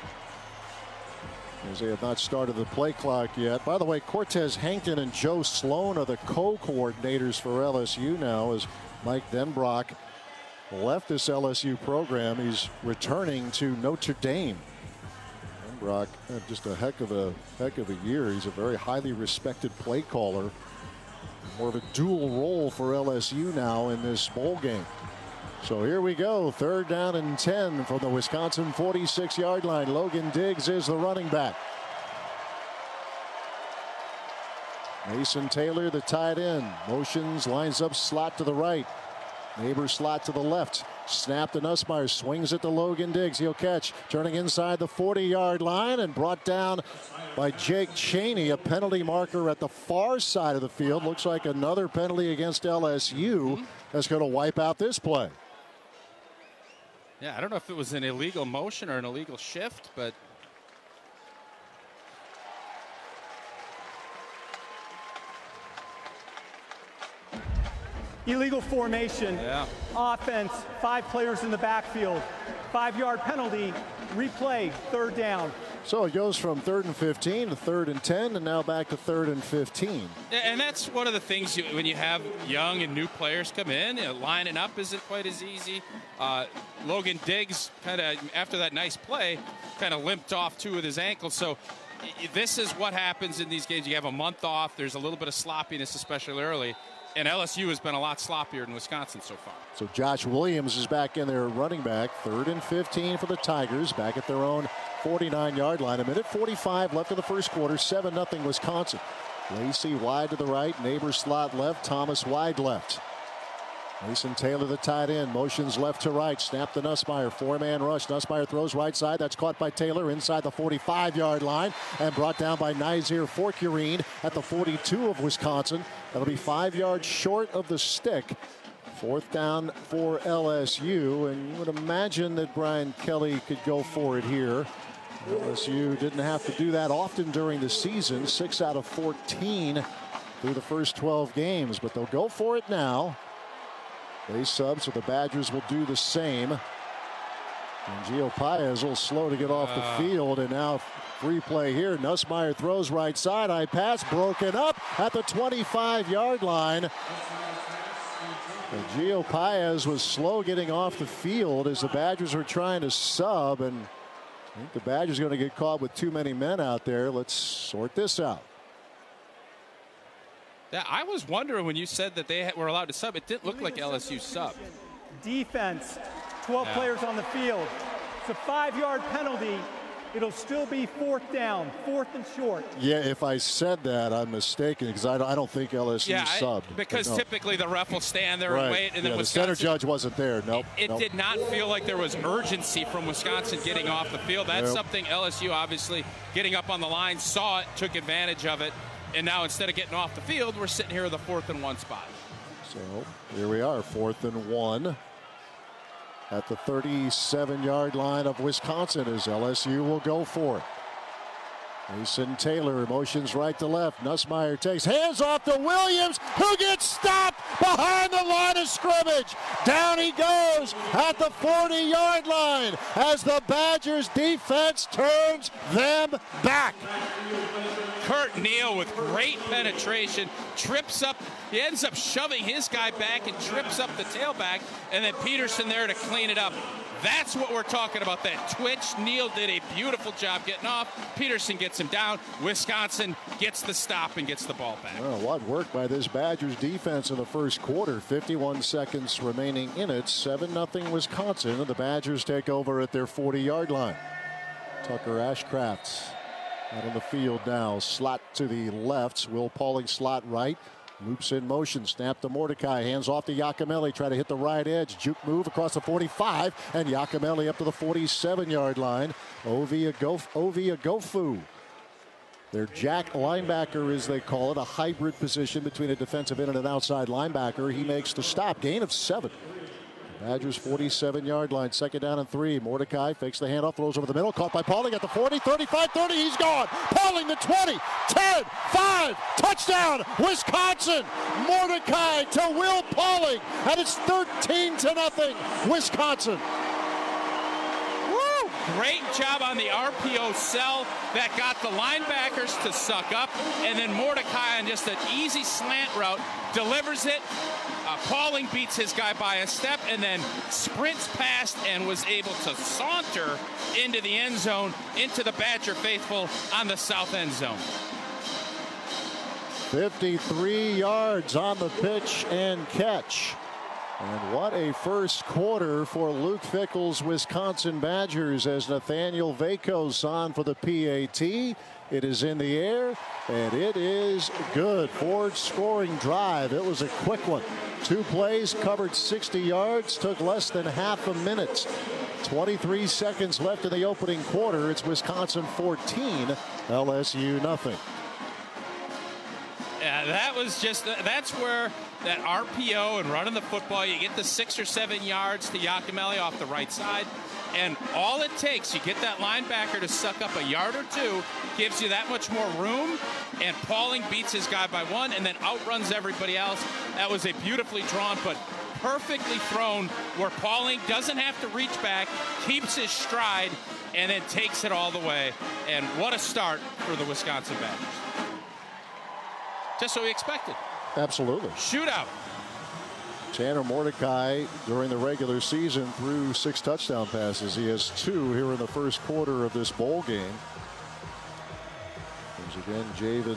as they have not started the play clock yet. By the way, Cortez Hankton and Joe Sloan are the co-coordinators for LSU now, as Mike Denbrock left this LSU program. He's returning to Notre Dame. Denbrock had just a heck of a year. He's a very highly respected play caller. More of a dual role for LSU now in this bowl game. So here we go, 3rd down and 10 from the Wisconsin 46-yard line. Logan Diggs is the running back. Mason Taylor, the tight end, motions, lines up, slot to the right. Neighbors slot to the left. Snap to Nussmeier, swings it to Logan Diggs. He'll catch, turning inside the 40-yard line, and brought down by Jake Chaney. A penalty marker at the far side of the field. Looks like another penalty against LSU that's going to wipe out this play. Yeah, I don't know if it was an illegal motion or an illegal shift, but illegal formation. Yeah. Offense, 5 players in the backfield. 5-yard penalty. Replay, 3rd down. So it goes from 3rd and 15 to 3rd and 10, and now back to 3rd and 15. And that's one of the things when you have young and new players come in, lining up isn't quite as easy. Logan Diggs kind of, after that nice play, kind of limped off too with his ankle. So this is what happens in these games. You have a month off. There's a little bit of sloppiness, especially early. And LSU has been a lot sloppier than Wisconsin so far. So Josh Williams is back in there, running back. 3rd and 15 for the Tigers, back at their own 49-yard line. 1:45 left in the first quarter. 7-0 Wisconsin. Lacey wide to the right. Neighbors slot left. Thomas wide left. Mason Taylor, the tight end, motions left to right. Snap to Nussmeier. 4-man rush. Nussmeier throws right side. That's caught by Taylor inside the 45-yard line and brought down by Nazir Forkurine at the 42 of Wisconsin. That'll be 5 yards short of the stick 4th down for LSU, and you would imagine that Brian Kelly could go for it here. LSU didn't have to do that often during the season, 6 out of 14 through the first 12 games, but they'll go for it now. They sub, so the Badgers will do the same. And Gio Paez a little slow to get off the field, and now free play here. Nussmeier throws right side, high pass broken up at the 25-yard line. And Gio Paez was slow getting off the field as the Badgers were trying to sub, and I think the Badgers are going to get caught with too many men out there. Let's sort this out. Yeah, I was wondering when you said that they were allowed to sub, it didn't look like LSU sub. Defense, 12 players on the field. It's a 5-yard penalty. It'll still be 4th down, 4th and short. Yeah, if I said that, I'm mistaken, because I don't think LSU subbed. Because typically the ref will stand there and wait. And then the center judge wasn't there. Nope. It did not feel like there was urgency from Wisconsin getting off the field. That's something LSU, obviously, getting up on the line, saw it, took advantage of it. And now instead of getting off the field, we're sitting here at the 4th and 1 spot. So here we are, 4th and 1 at the 37-yard line of Wisconsin as LSU will go for it. Mason Taylor motions right to left. Nussmeier takes hands off to Williams, who gets stopped behind the line of scrimmage. Down he goes at the 40-yard line as the Badgers defense turns them back. Kurt Neal with great penetration, trips up, he ends up shoving his guy back and trips up the tailback, and then Peterson there to clean it up. That's what we're talking about, that twitch. Neal did a beautiful job getting off. Peterson gets him down. Wisconsin gets the stop and gets the ball back. Well, what work by this Badgers defense in the first quarter. 51 seconds remaining in it. 7-0 Wisconsin. The Badgers take over at their 40-yard line. Tucker Ashcraft out on the field now. Slot to the left. Will Pauling slot right. Loops in motion, snap to Mordecai, hands off to Yakimelli, try to hit the right edge, juke move across the 45, and Yakimelli up to the 47-yard line. Ovie Oghoufo, their jack linebacker, as they call it, a hybrid position between a defensive end and an outside linebacker. He makes the stop, gain of 7. Badgers 47-yard line, 2nd down and 3. Mordecai fakes the handoff, throws over the middle, caught by Pauling at the 40, 35, 30, he's gone. Pauling the 20, 10, 5, touchdown, Wisconsin. Mordecai to Will Pauling, and it's 13-0, Wisconsin. Woo! Great job on the RPO sell that got the linebackers to suck up, and then Mordecai on just an easy slant route delivers it. Pauling beats his guy by a step and then sprints past and was able to saunter into the end zone, into the Badger faithful on the south end zone. 53 yards on the pitch and catch. And what a first quarter for Luke Fickell's Wisconsin Badgers as Nathaniel Vacos on for the PAT. It is in the air, and it is good. Ford scoring drive. It was a quick one. 2 plays, covered 60 yards, took less than half a minute. 23 seconds left in the opening quarter. It's Wisconsin 14, LSU nothing. Yeah, that was just, that's where that RPO and running the football, you get the 6 or 7 yards to Yakimelli off the right side. And all it takes, you get that linebacker to suck up a yard or 2, gives you that much more room, and Pauling beats his guy by 1 and then outruns everybody else. That was a beautifully drawn but perfectly thrown where Pauling doesn't have to reach back, keeps his stride, and then takes it all the way. And what a start for the Wisconsin Badgers. Just what we expected. Absolutely. Shootout. Tanner Mordecai during the regular season threw 6 touchdown passes. He has 2 here in the first quarter of this bowl game. Once again, Javen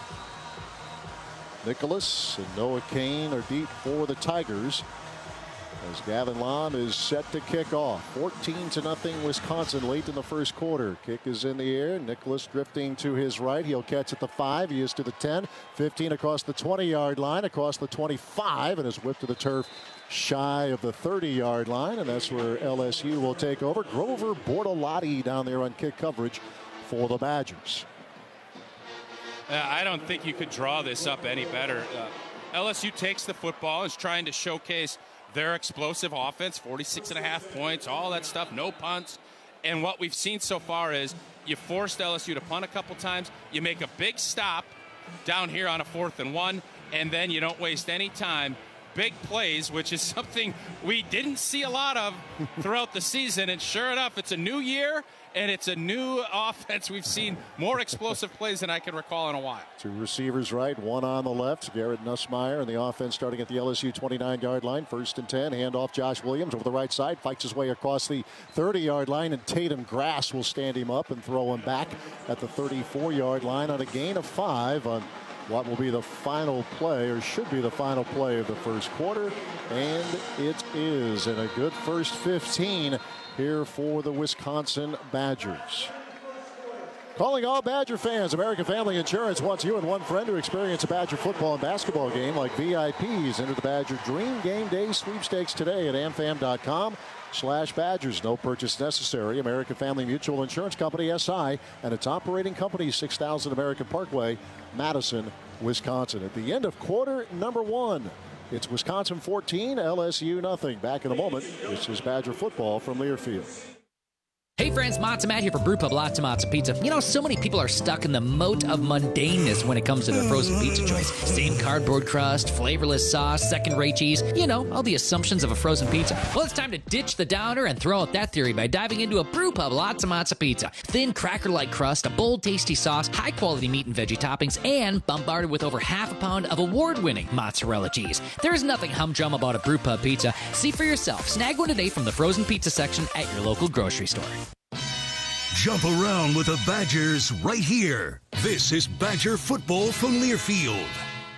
Nicholas and Noah Kane are deep for the Tigers as Gavin Lom is set to kick off. 14-0 Wisconsin late in the first quarter. Kick is in the air. Nicholas drifting to his right. He'll catch at the 5. He is to the 10. 15 across the 20-yard line, across the 25, and is whipped to the turf shy of the 30-yard line. And that's where LSU will take over. Grover Bortolotti down there on kick coverage for the Badgers. I don't think you could draw this up any better. LSU takes the football, is trying to showcase their explosive offense, 46.5 points, all that stuff, no punts. And what we've seen so far is you forced LSU to punt a couple times, you make a big stop down here on a 4th and 1, and then you don't waste any time. Big plays, which is something we didn't see a lot of throughout the season. And sure enough, it's a new year, and it's a new offense. We've seen more explosive plays than I can recall in a while. 2 receivers right, 1 on the left. Garrett Nussmeier, and the offense starting at the LSU 29-yard line. 1st and 10, handoff Josh Williams over the right side. Fights his way across the 30-yard line, and Tatum Grass will stand him up and throw him back at the 34-yard line on a gain of 5 on what will be the final play, or should be the final play of the first quarter. And it is, and a good first 15 here for the Wisconsin Badgers. Calling all Badger fans, American Family Insurance wants you and one friend to experience a Badger football and basketball game like VIPs. Enter the Badger Dream Game Day sweepstakes today at amfam.com/Badgers. No purchase necessary. American Family Mutual Insurance Company, SI, and its operating company, 6000 American Parkway, Madison, Wisconsin. At the end of quarter number 1, it's Wisconsin 14, LSU nothing. Back in a moment. This is Badger football from Learfield. Hey friends, Matzo Matt here for Brewpub Lots of Matzo Pizza. You know, so many people are stuck in the moat of mundaneness when it comes to their frozen pizza choice. Same cardboard crust, flavorless sauce, second-rate cheese. You know, all the assumptions of a frozen pizza. Well, it's time to ditch the downer and throw out that theory by diving into a Brewpub Lots of Matzo Pizza. Thin, cracker-like crust, a bold, tasty sauce, high-quality meat and veggie toppings, and bombarded with over half a pound of award-winning mozzarella cheese. There's nothing humdrum about a Brewpub pizza. See for yourself. Snag one today from the frozen pizza section at your local grocery store. Jump around with the Badgers right here. This is Badger football from Learfield.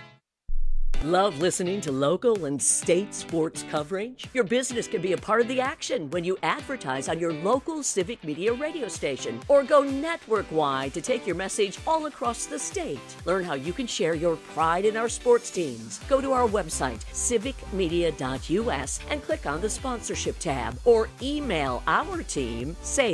Love listening to local and state sports coverage? Your business can be a part of the action when you advertise on your local Civic Media radio station or go network-wide to take your message all across the state. Learn how you can share your pride in our sports teams. Go to our website, civicmedia.us, and click on the sponsorship tab or email our team,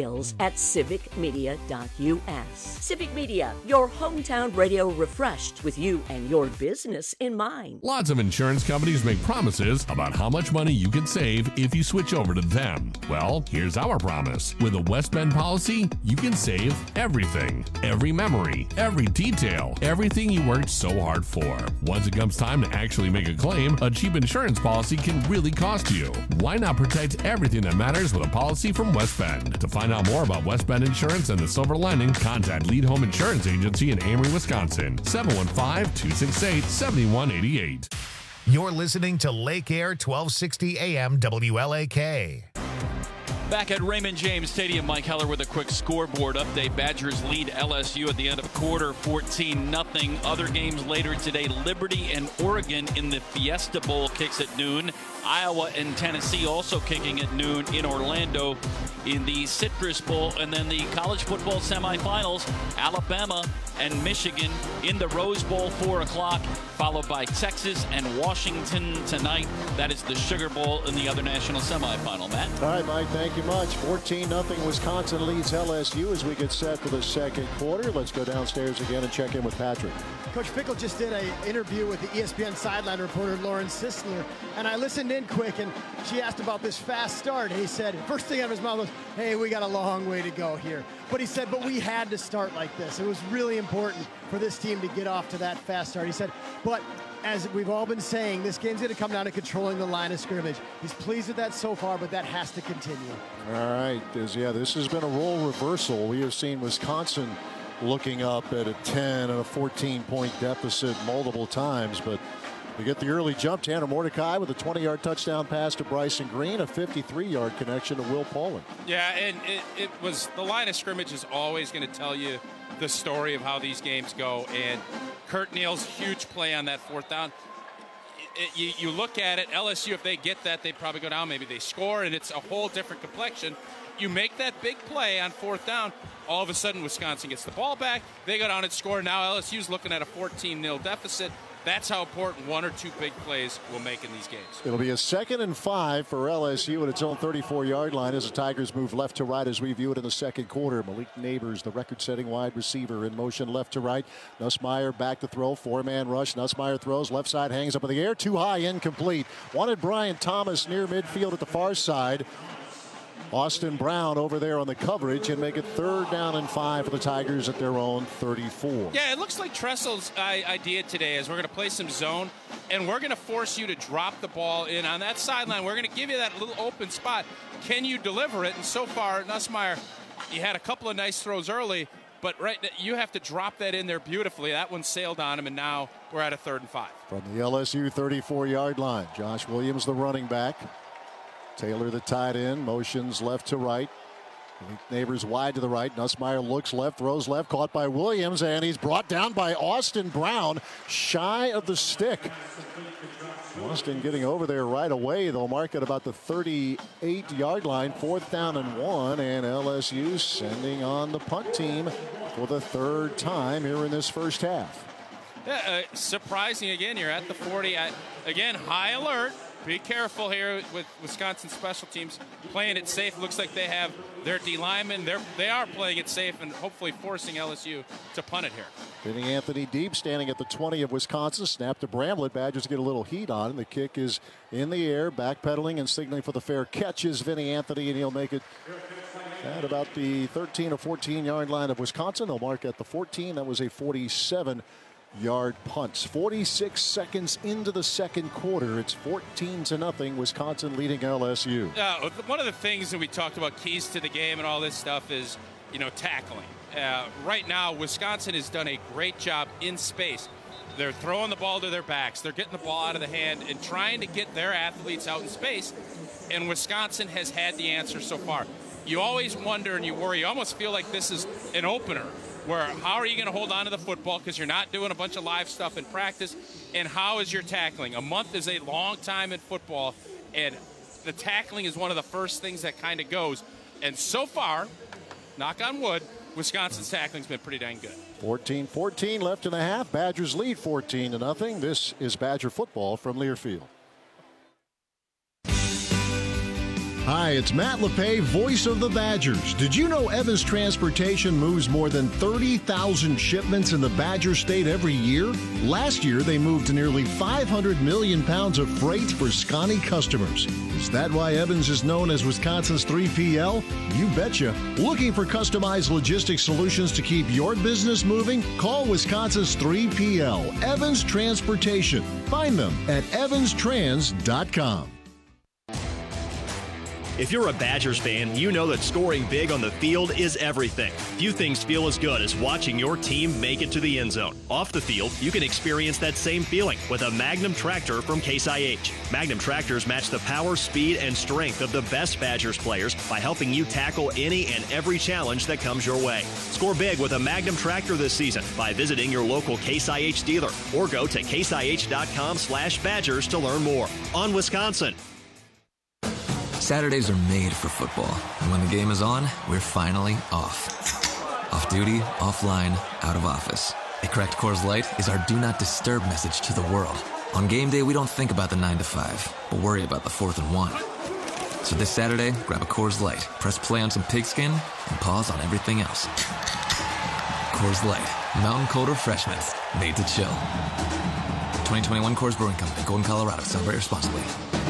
sales@civicmedia.us. Civic Media, your hometown radio refreshed with you and your business in mind. Lots of insurance companies make promises about how much money you can save if you switch over to them. Well, here's our promise. With a West Bend policy, you can save everything. Every memory, every detail, everything you worked so hard for. Once it comes time to actually make a claim, a cheap insurance policy can really cost you. Why not protect everything that matters with a policy from West Bend? To find out more about West Bend Insurance and the silver lining, contact Lead Home Insurance Agency in Amory, Wisconsin. 715-268-7188. You're listening to Lake Air 1260 AM WLAK. Back at Raymond James Stadium, Mike Heller with a quick scoreboard update. Badgers lead LSU at the end of quarter 14-0. Other games later today, Liberty and Oregon in the Fiesta Bowl kicks at noon. Iowa and Tennessee also kicking at noon in Orlando in the Citrus Bowl. And then the college football semifinals, Alabama and Michigan in the Rose Bowl, 4 o'clock, followed by Texas and Washington tonight. That is the Sugar Bowl in the other national semifinal. Matt? All right, Mike, thank you much. 14-0 Wisconsin leads LSU as we get set for the second quarter. Let's go downstairs again and check in with Patrick. Coach Fickell just did an interview with the ESPN sideline reporter Lauren Sisler, and I listened in quick, and she asked about this fast start, and he said, first thing out of his mouth was, hey, we got a long way to go here. But he said, but we had to start like this. It was really important for this team to get off to that fast start. He said, but as we've all been saying, this game's going to come down to controlling the line of scrimmage. He's pleased with that so far, but that has to continue. All right, this has been a role reversal. We have seen Wisconsin looking up at a 10 and a 14-point deficit multiple times, but you get the early jump. Tanner Mordecai with a 20-yard touchdown pass to Bryson Green, a 53-yard connection to Will Poland. Yeah, and it was the line of scrimmage is always going to tell you the story of how these games go. And Kurt Neal's huge play on that 4th down. You look at it, LSU, if they get that, they probably go down. Maybe they score, and it's a whole different complexion. you make that big play on 4th down, all of a sudden Wisconsin gets the ball back. They go down and score. Now LSU's looking at a 14-0 deficit. That's how important 1 or 2 big plays will make in these games. It'll be a 2nd and 5 for LSU at its own 34-yard line as the Tigers move left to right as we view it in the second quarter. Malik Neighbors, the record-setting wide receiver, in motion left to right. Nussmeier back to throw. 4-man rush. Nussmeier throws. Left side hangs up in the air. Too high, incomplete. Wanted Brian Thomas near midfield at the far side. Austin Brown over there on the coverage and make it 3rd down and 5 for the Tigers at their own 34. Yeah, it looks like Tressel's idea today is we're going to play some zone, and we're going to force you to drop the ball in on that sideline. We're going to give you that little open spot. Can you deliver it? And so far, Nussmeier, he had a couple of nice throws early, but you have to drop that in there beautifully. That one sailed on him, and now we're at a 3rd and 5. From the LSU 34-yard line, Josh Williams, the running back. Taylor, the tight end, motions left to right. Neighbors wide to the right. Nussmeier looks left, throws left, caught by Williams, and he's brought down by Austin Brown, shy of the stick. Austin getting over there right away. They'll mark at about the 38-yard line, 4th down and 1, and LSU sending on the punt team for the 3rd time here in this first half. Yeah, surprising again. You're at the 40. Again, high alert. Be careful here with Wisconsin special teams playing it safe. Looks like they have their D linemen. They are playing it safe and hopefully forcing LSU to punt it here. Vinny Anthony deep, standing at the 20 of Wisconsin. Snap to Bramlett. Badgers get a little heat on him. The kick is in the air, backpedaling and signaling for the fair catch is Vinny Anthony, and he'll make it at about the 13 or 14-yard line of Wisconsin. They'll mark at the 14. That was a 47-yard punt. 46 seconds into the second quarter. It's 14-0. Wisconsin leading LSU. One of the things that we talked about, keys to the game and all this stuff, is tackling. Right now, Wisconsin has done a great job in space. They're throwing the ball to their backs. They're getting the ball out of the hand and trying to get their athletes out in space. And Wisconsin has had the answer so far. You always wonder and you worry. You almost feel like this is an opener, where how are you going to hold on to the football because you're not doing a bunch of live stuff in practice, and how is your tackling? A month is a long time in football, and the tackling is one of the first things that kind of goes. And so far, knock on wood, Wisconsin's tackling's been pretty dang good. 14-14 left in the half. Badgers lead 14-0. This is Badger football from Learfield. Hi, it's Matt LePay, voice of the Badgers. Did you know Evans Transportation moves more than 30,000 shipments in the Badger State every year? Last year, they moved nearly 500 million pounds of freight for Scotty customers. Is that why Evans is known as Wisconsin's 3PL? You betcha. Looking for customized logistics solutions to keep your business moving? Call Wisconsin's 3PL, Evans Transportation. Find them at evanstrans.com. If you're a Badgers fan, you know that scoring big on the field is everything. Few things feel as good as watching your team make it to the end zone. Off the field, you can experience that same feeling with a Magnum tractor from Case IH. Magnum tractors match the power, speed, and strength of the best Badgers players by helping you tackle any and every challenge that comes your way. Score big with a Magnum tractor this season by visiting your local Case IH dealer or go to caseih.com/Badgers to learn more. On Wisconsin. Saturdays are made for football, and when the game is on, we're finally off. Off duty, offline, out of office. A cracked Coors Light is our do not disturb message to the world. On game day, we don't think about the 9 to 5, but worry about the 4th and 1. So this Saturday, grab a Coors Light, press play on some pigskin, and pause on everything else. Coors Light, mountain cold refreshment, made to chill. 2021 Coors Brewing Company, Golden, Colorado. Celebrate responsibly.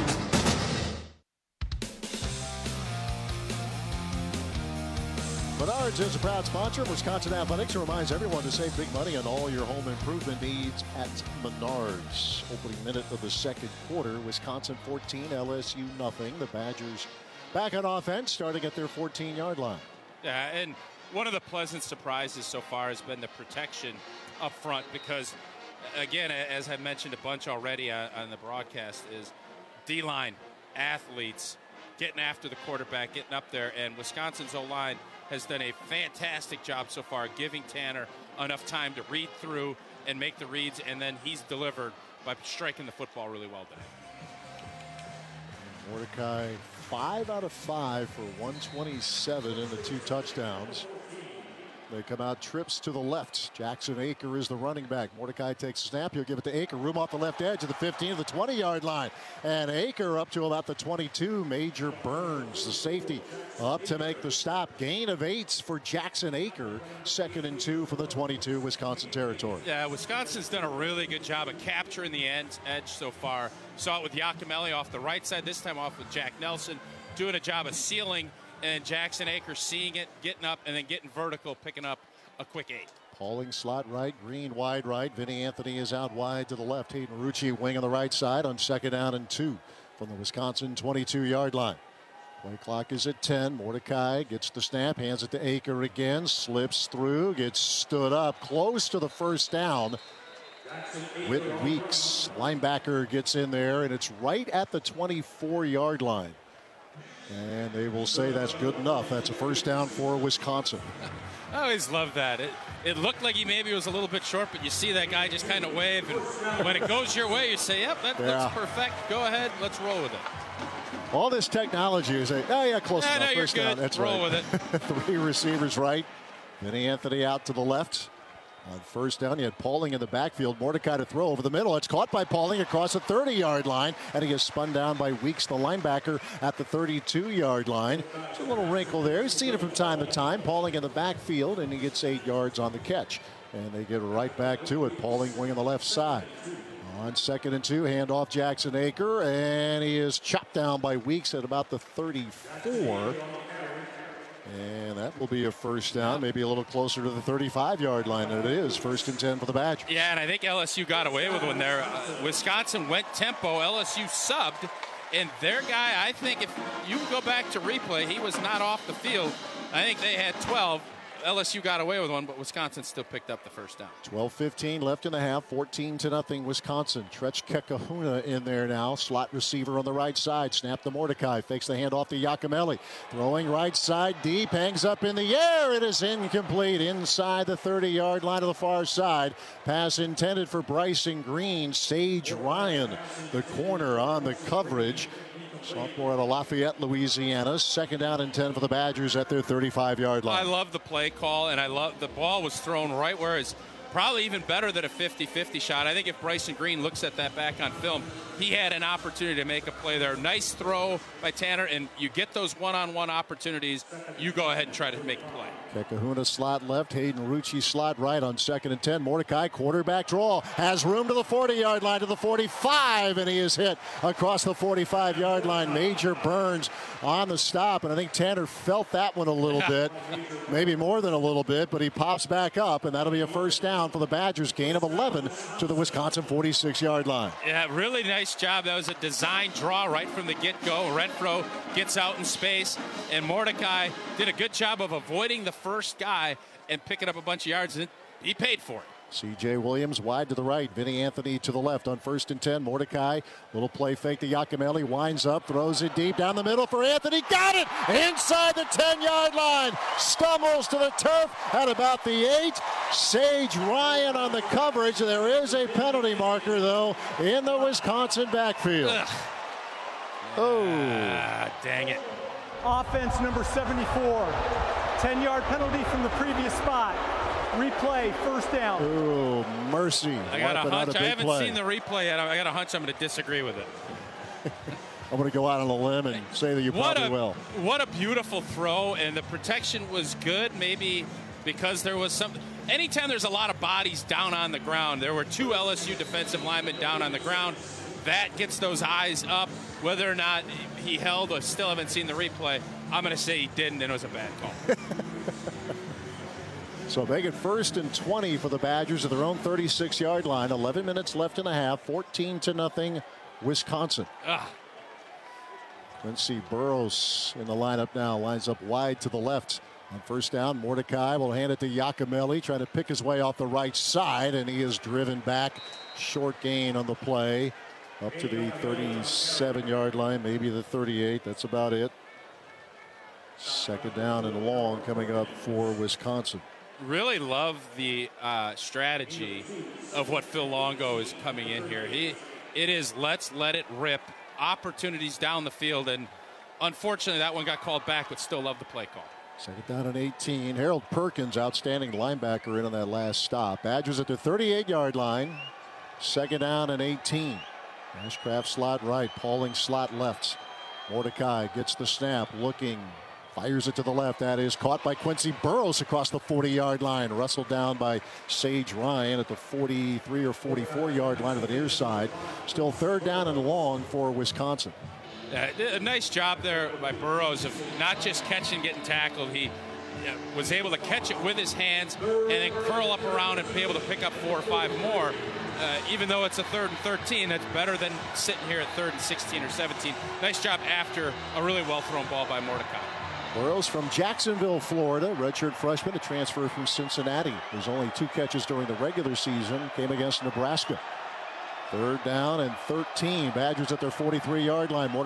Menards is a proud sponsor of Wisconsin Athletics and reminds everyone to save big money on all your home improvement needs at Menards. Opening minute of the second quarter, Wisconsin 14, LSU nothing. The Badgers back on offense, starting at their 14-yard line. Yeah, and one of the pleasant surprises so far has been the protection up front because, again, as I mentioned a bunch already on the broadcast, is D-line athletes getting after the quarterback, getting up there, and Wisconsin's O-line has done a fantastic job so far, giving Tanner enough time to read through and make the reads, and then he's delivered by striking the football really well today. Mordecai 5 out of 5 for 127 in the 2 touchdowns. They come out trips to the left. Jackson Aker is the running back. Mordecai takes a snap. He'll give it to Aker. Room off the left edge of the 15 to the 20-yard line. And Aker up to about the 22. Major Burns, the safety, up to make the stop. Gain of 8 for Jackson Aker. 2nd and 2 for the 22 Wisconsin territory. Yeah, Wisconsin's done a really good job of capturing the edge so far. Saw it with Yakimelli off the right side. This time off with Jack Nelson. Doing a job of sealing. And Jackson Aker seeing it, getting up, and then getting vertical, picking up a quick 8. Pauling slot right, Green wide right. Vinny Anthony is out wide to the left. Hayden Rucci wing on the right side on 2nd down and 2 from the Wisconsin 22-yard line. Play clock is at 10. Mordecai gets the snap, hands it to Aker again, slips through, gets stood up close to the first down. Whit Weeks, linebacker, gets in there, and it's right at the 24-yard line. And they will say that's good enough. That's a first down for Wisconsin. I always love that. It looked like he maybe was a little bit short, but you see that guy just kind of wave. And when it goes your way, you say, yep, that looks perfect. Go ahead. Let's roll with it. All this technology is close enough. No, you're first good. down. That's roll right. with it. 3 receivers right. Vinny Anthony out to the left. On first down, you had Pauling in the backfield. Mordecai to throw over the middle. It's caught by Pauling across the 30-yard line, and he is spun down by Weeks, the linebacker, at the 32-yard line. There's a little wrinkle there. He's seen it from time to time. Pauling in the backfield, and he gets 8 yards on the catch. And they get right back to it. Pauling wing on the left side. On 2nd and 2, handoff Jackson Aker, and he is chopped down by Weeks at about the 34. And that will be a first down, maybe a little closer to the 35-yard line than it is. 1st and 10 for the Badgers. Yeah, and I think LSU got away with one there. Wisconsin went tempo. LSU subbed. And their guy, I think if you go back to replay, he was not off the field. I think they had 12. LSU got away with one, but Wisconsin still picked up the first down. 12:15 left in the half, 14-0 Wisconsin. Tretch Kekahuna in there now, slot receiver on the right side. Snap to Mordecai, fakes the handoff to Yakimelli. Throwing right side deep, hangs up in the air. It is incomplete inside the 30-yard line to the far side. Pass intended for Bryson Green. Sage Ryan, the corner on the coverage. Sophomore out of Lafayette, Louisiana. 2nd down and 10 for the Badgers at their 35-yard line. I love the play call, and I love the ball was thrown right where it's probably even better than a 50-50 shot. I think if Bryson Green looks at that back on film, he had an opportunity to make a play there. Nice throw by Tanner, and you get those one-on-one opportunities, you go ahead and try to make a play. Kekahuna slot left, Hayden Rucci slot right on 2nd and 10. Mordecai, quarterback draw, has room to the 40-yard line, to the 45, and he is hit across the 45-yard line. Major Burns on the stop, and I think Tanner felt that one a little bit, maybe more than a little bit, but he pops back up, and that'll be a first down for the Badgers. Gain of 11 to the Wisconsin 46-yard line. Yeah, really nice job. That was a design draw right from the get-go. Renfro gets out in space, and Mordecai did a good job of avoiding the first guy and picking up a bunch of yards, and he paid for it. C.J. Williams wide to the right. Vinny Anthony to the left on 1st and 10. Mordecai, little play fake to Yakimelli. Winds up, throws it deep down the middle for Anthony. Got it! Inside the 10-yard line. Stumbles to the turf at about the 8. Sage Ryan on the coverage. There is a penalty marker, though, in the Wisconsin backfield. Oh. Dang it. Offense number 74. 10-yard penalty from the previous spot. Replay, first down. Oh, mercy. I got a hunch. I haven't play. seen the replay yet. I got a hunch I'm going to disagree with it. I'm going to go out on a limb and say that you probably will. What a beautiful throw, and the protection was good, maybe because there was some. Anytime there's a lot of bodies down on the ground, there were 2 LSU defensive linemen down on the ground. That gets those eyes up. Whether or not he held, I still haven't seen the replay. I'm going to say he didn't, and it was a bad call. So make it 1st and 20 for the Badgers at their own 36-yard line. 11 minutes left in the half. 14-0 Wisconsin. Quincy Burrows in the lineup now. Lines up wide to the left. On first down, Mordecai will hand it to Yakimelli, trying to pick his way off the right side, and he is driven back. Short gain on the play. Up to the 37-yard line, maybe the 38. That's about it. 2nd down and long coming up for Wisconsin. Really love the strategy of what Phil Longo is coming in here. It is let's let it rip opportunities down the field, and unfortunately that one got called back, but still love the play call. Second down and 18. Harold Perkins, outstanding linebacker, in on that last stop. Badgers at the 38-yard line. Second down and 18. Ashcraft slot right, Pauling slot left. Mordecai gets the snap, looking, fires it to the left. That is caught by Quincy Burrows across the 40-yard line. Wrestled down by Sage Ryan at the 43 or 44-yard line of the near side. Still third down and long for Wisconsin. A nice job there by Burrows of not just catching, getting tackled. He was able to catch it with his hands and then curl up around and be able to pick up 4 or 5 more. Even though it's a 3rd and 13, that's better than sitting here at 3rd and 16 or 17. Nice job after a really well-thrown ball by Mordecai. Burrows from Jacksonville, Florida, redshirt freshman, a transfer from Cincinnati. His only 2 catches during the regular season came against Nebraska. Third down and 13. Badgers at their 43-yard line.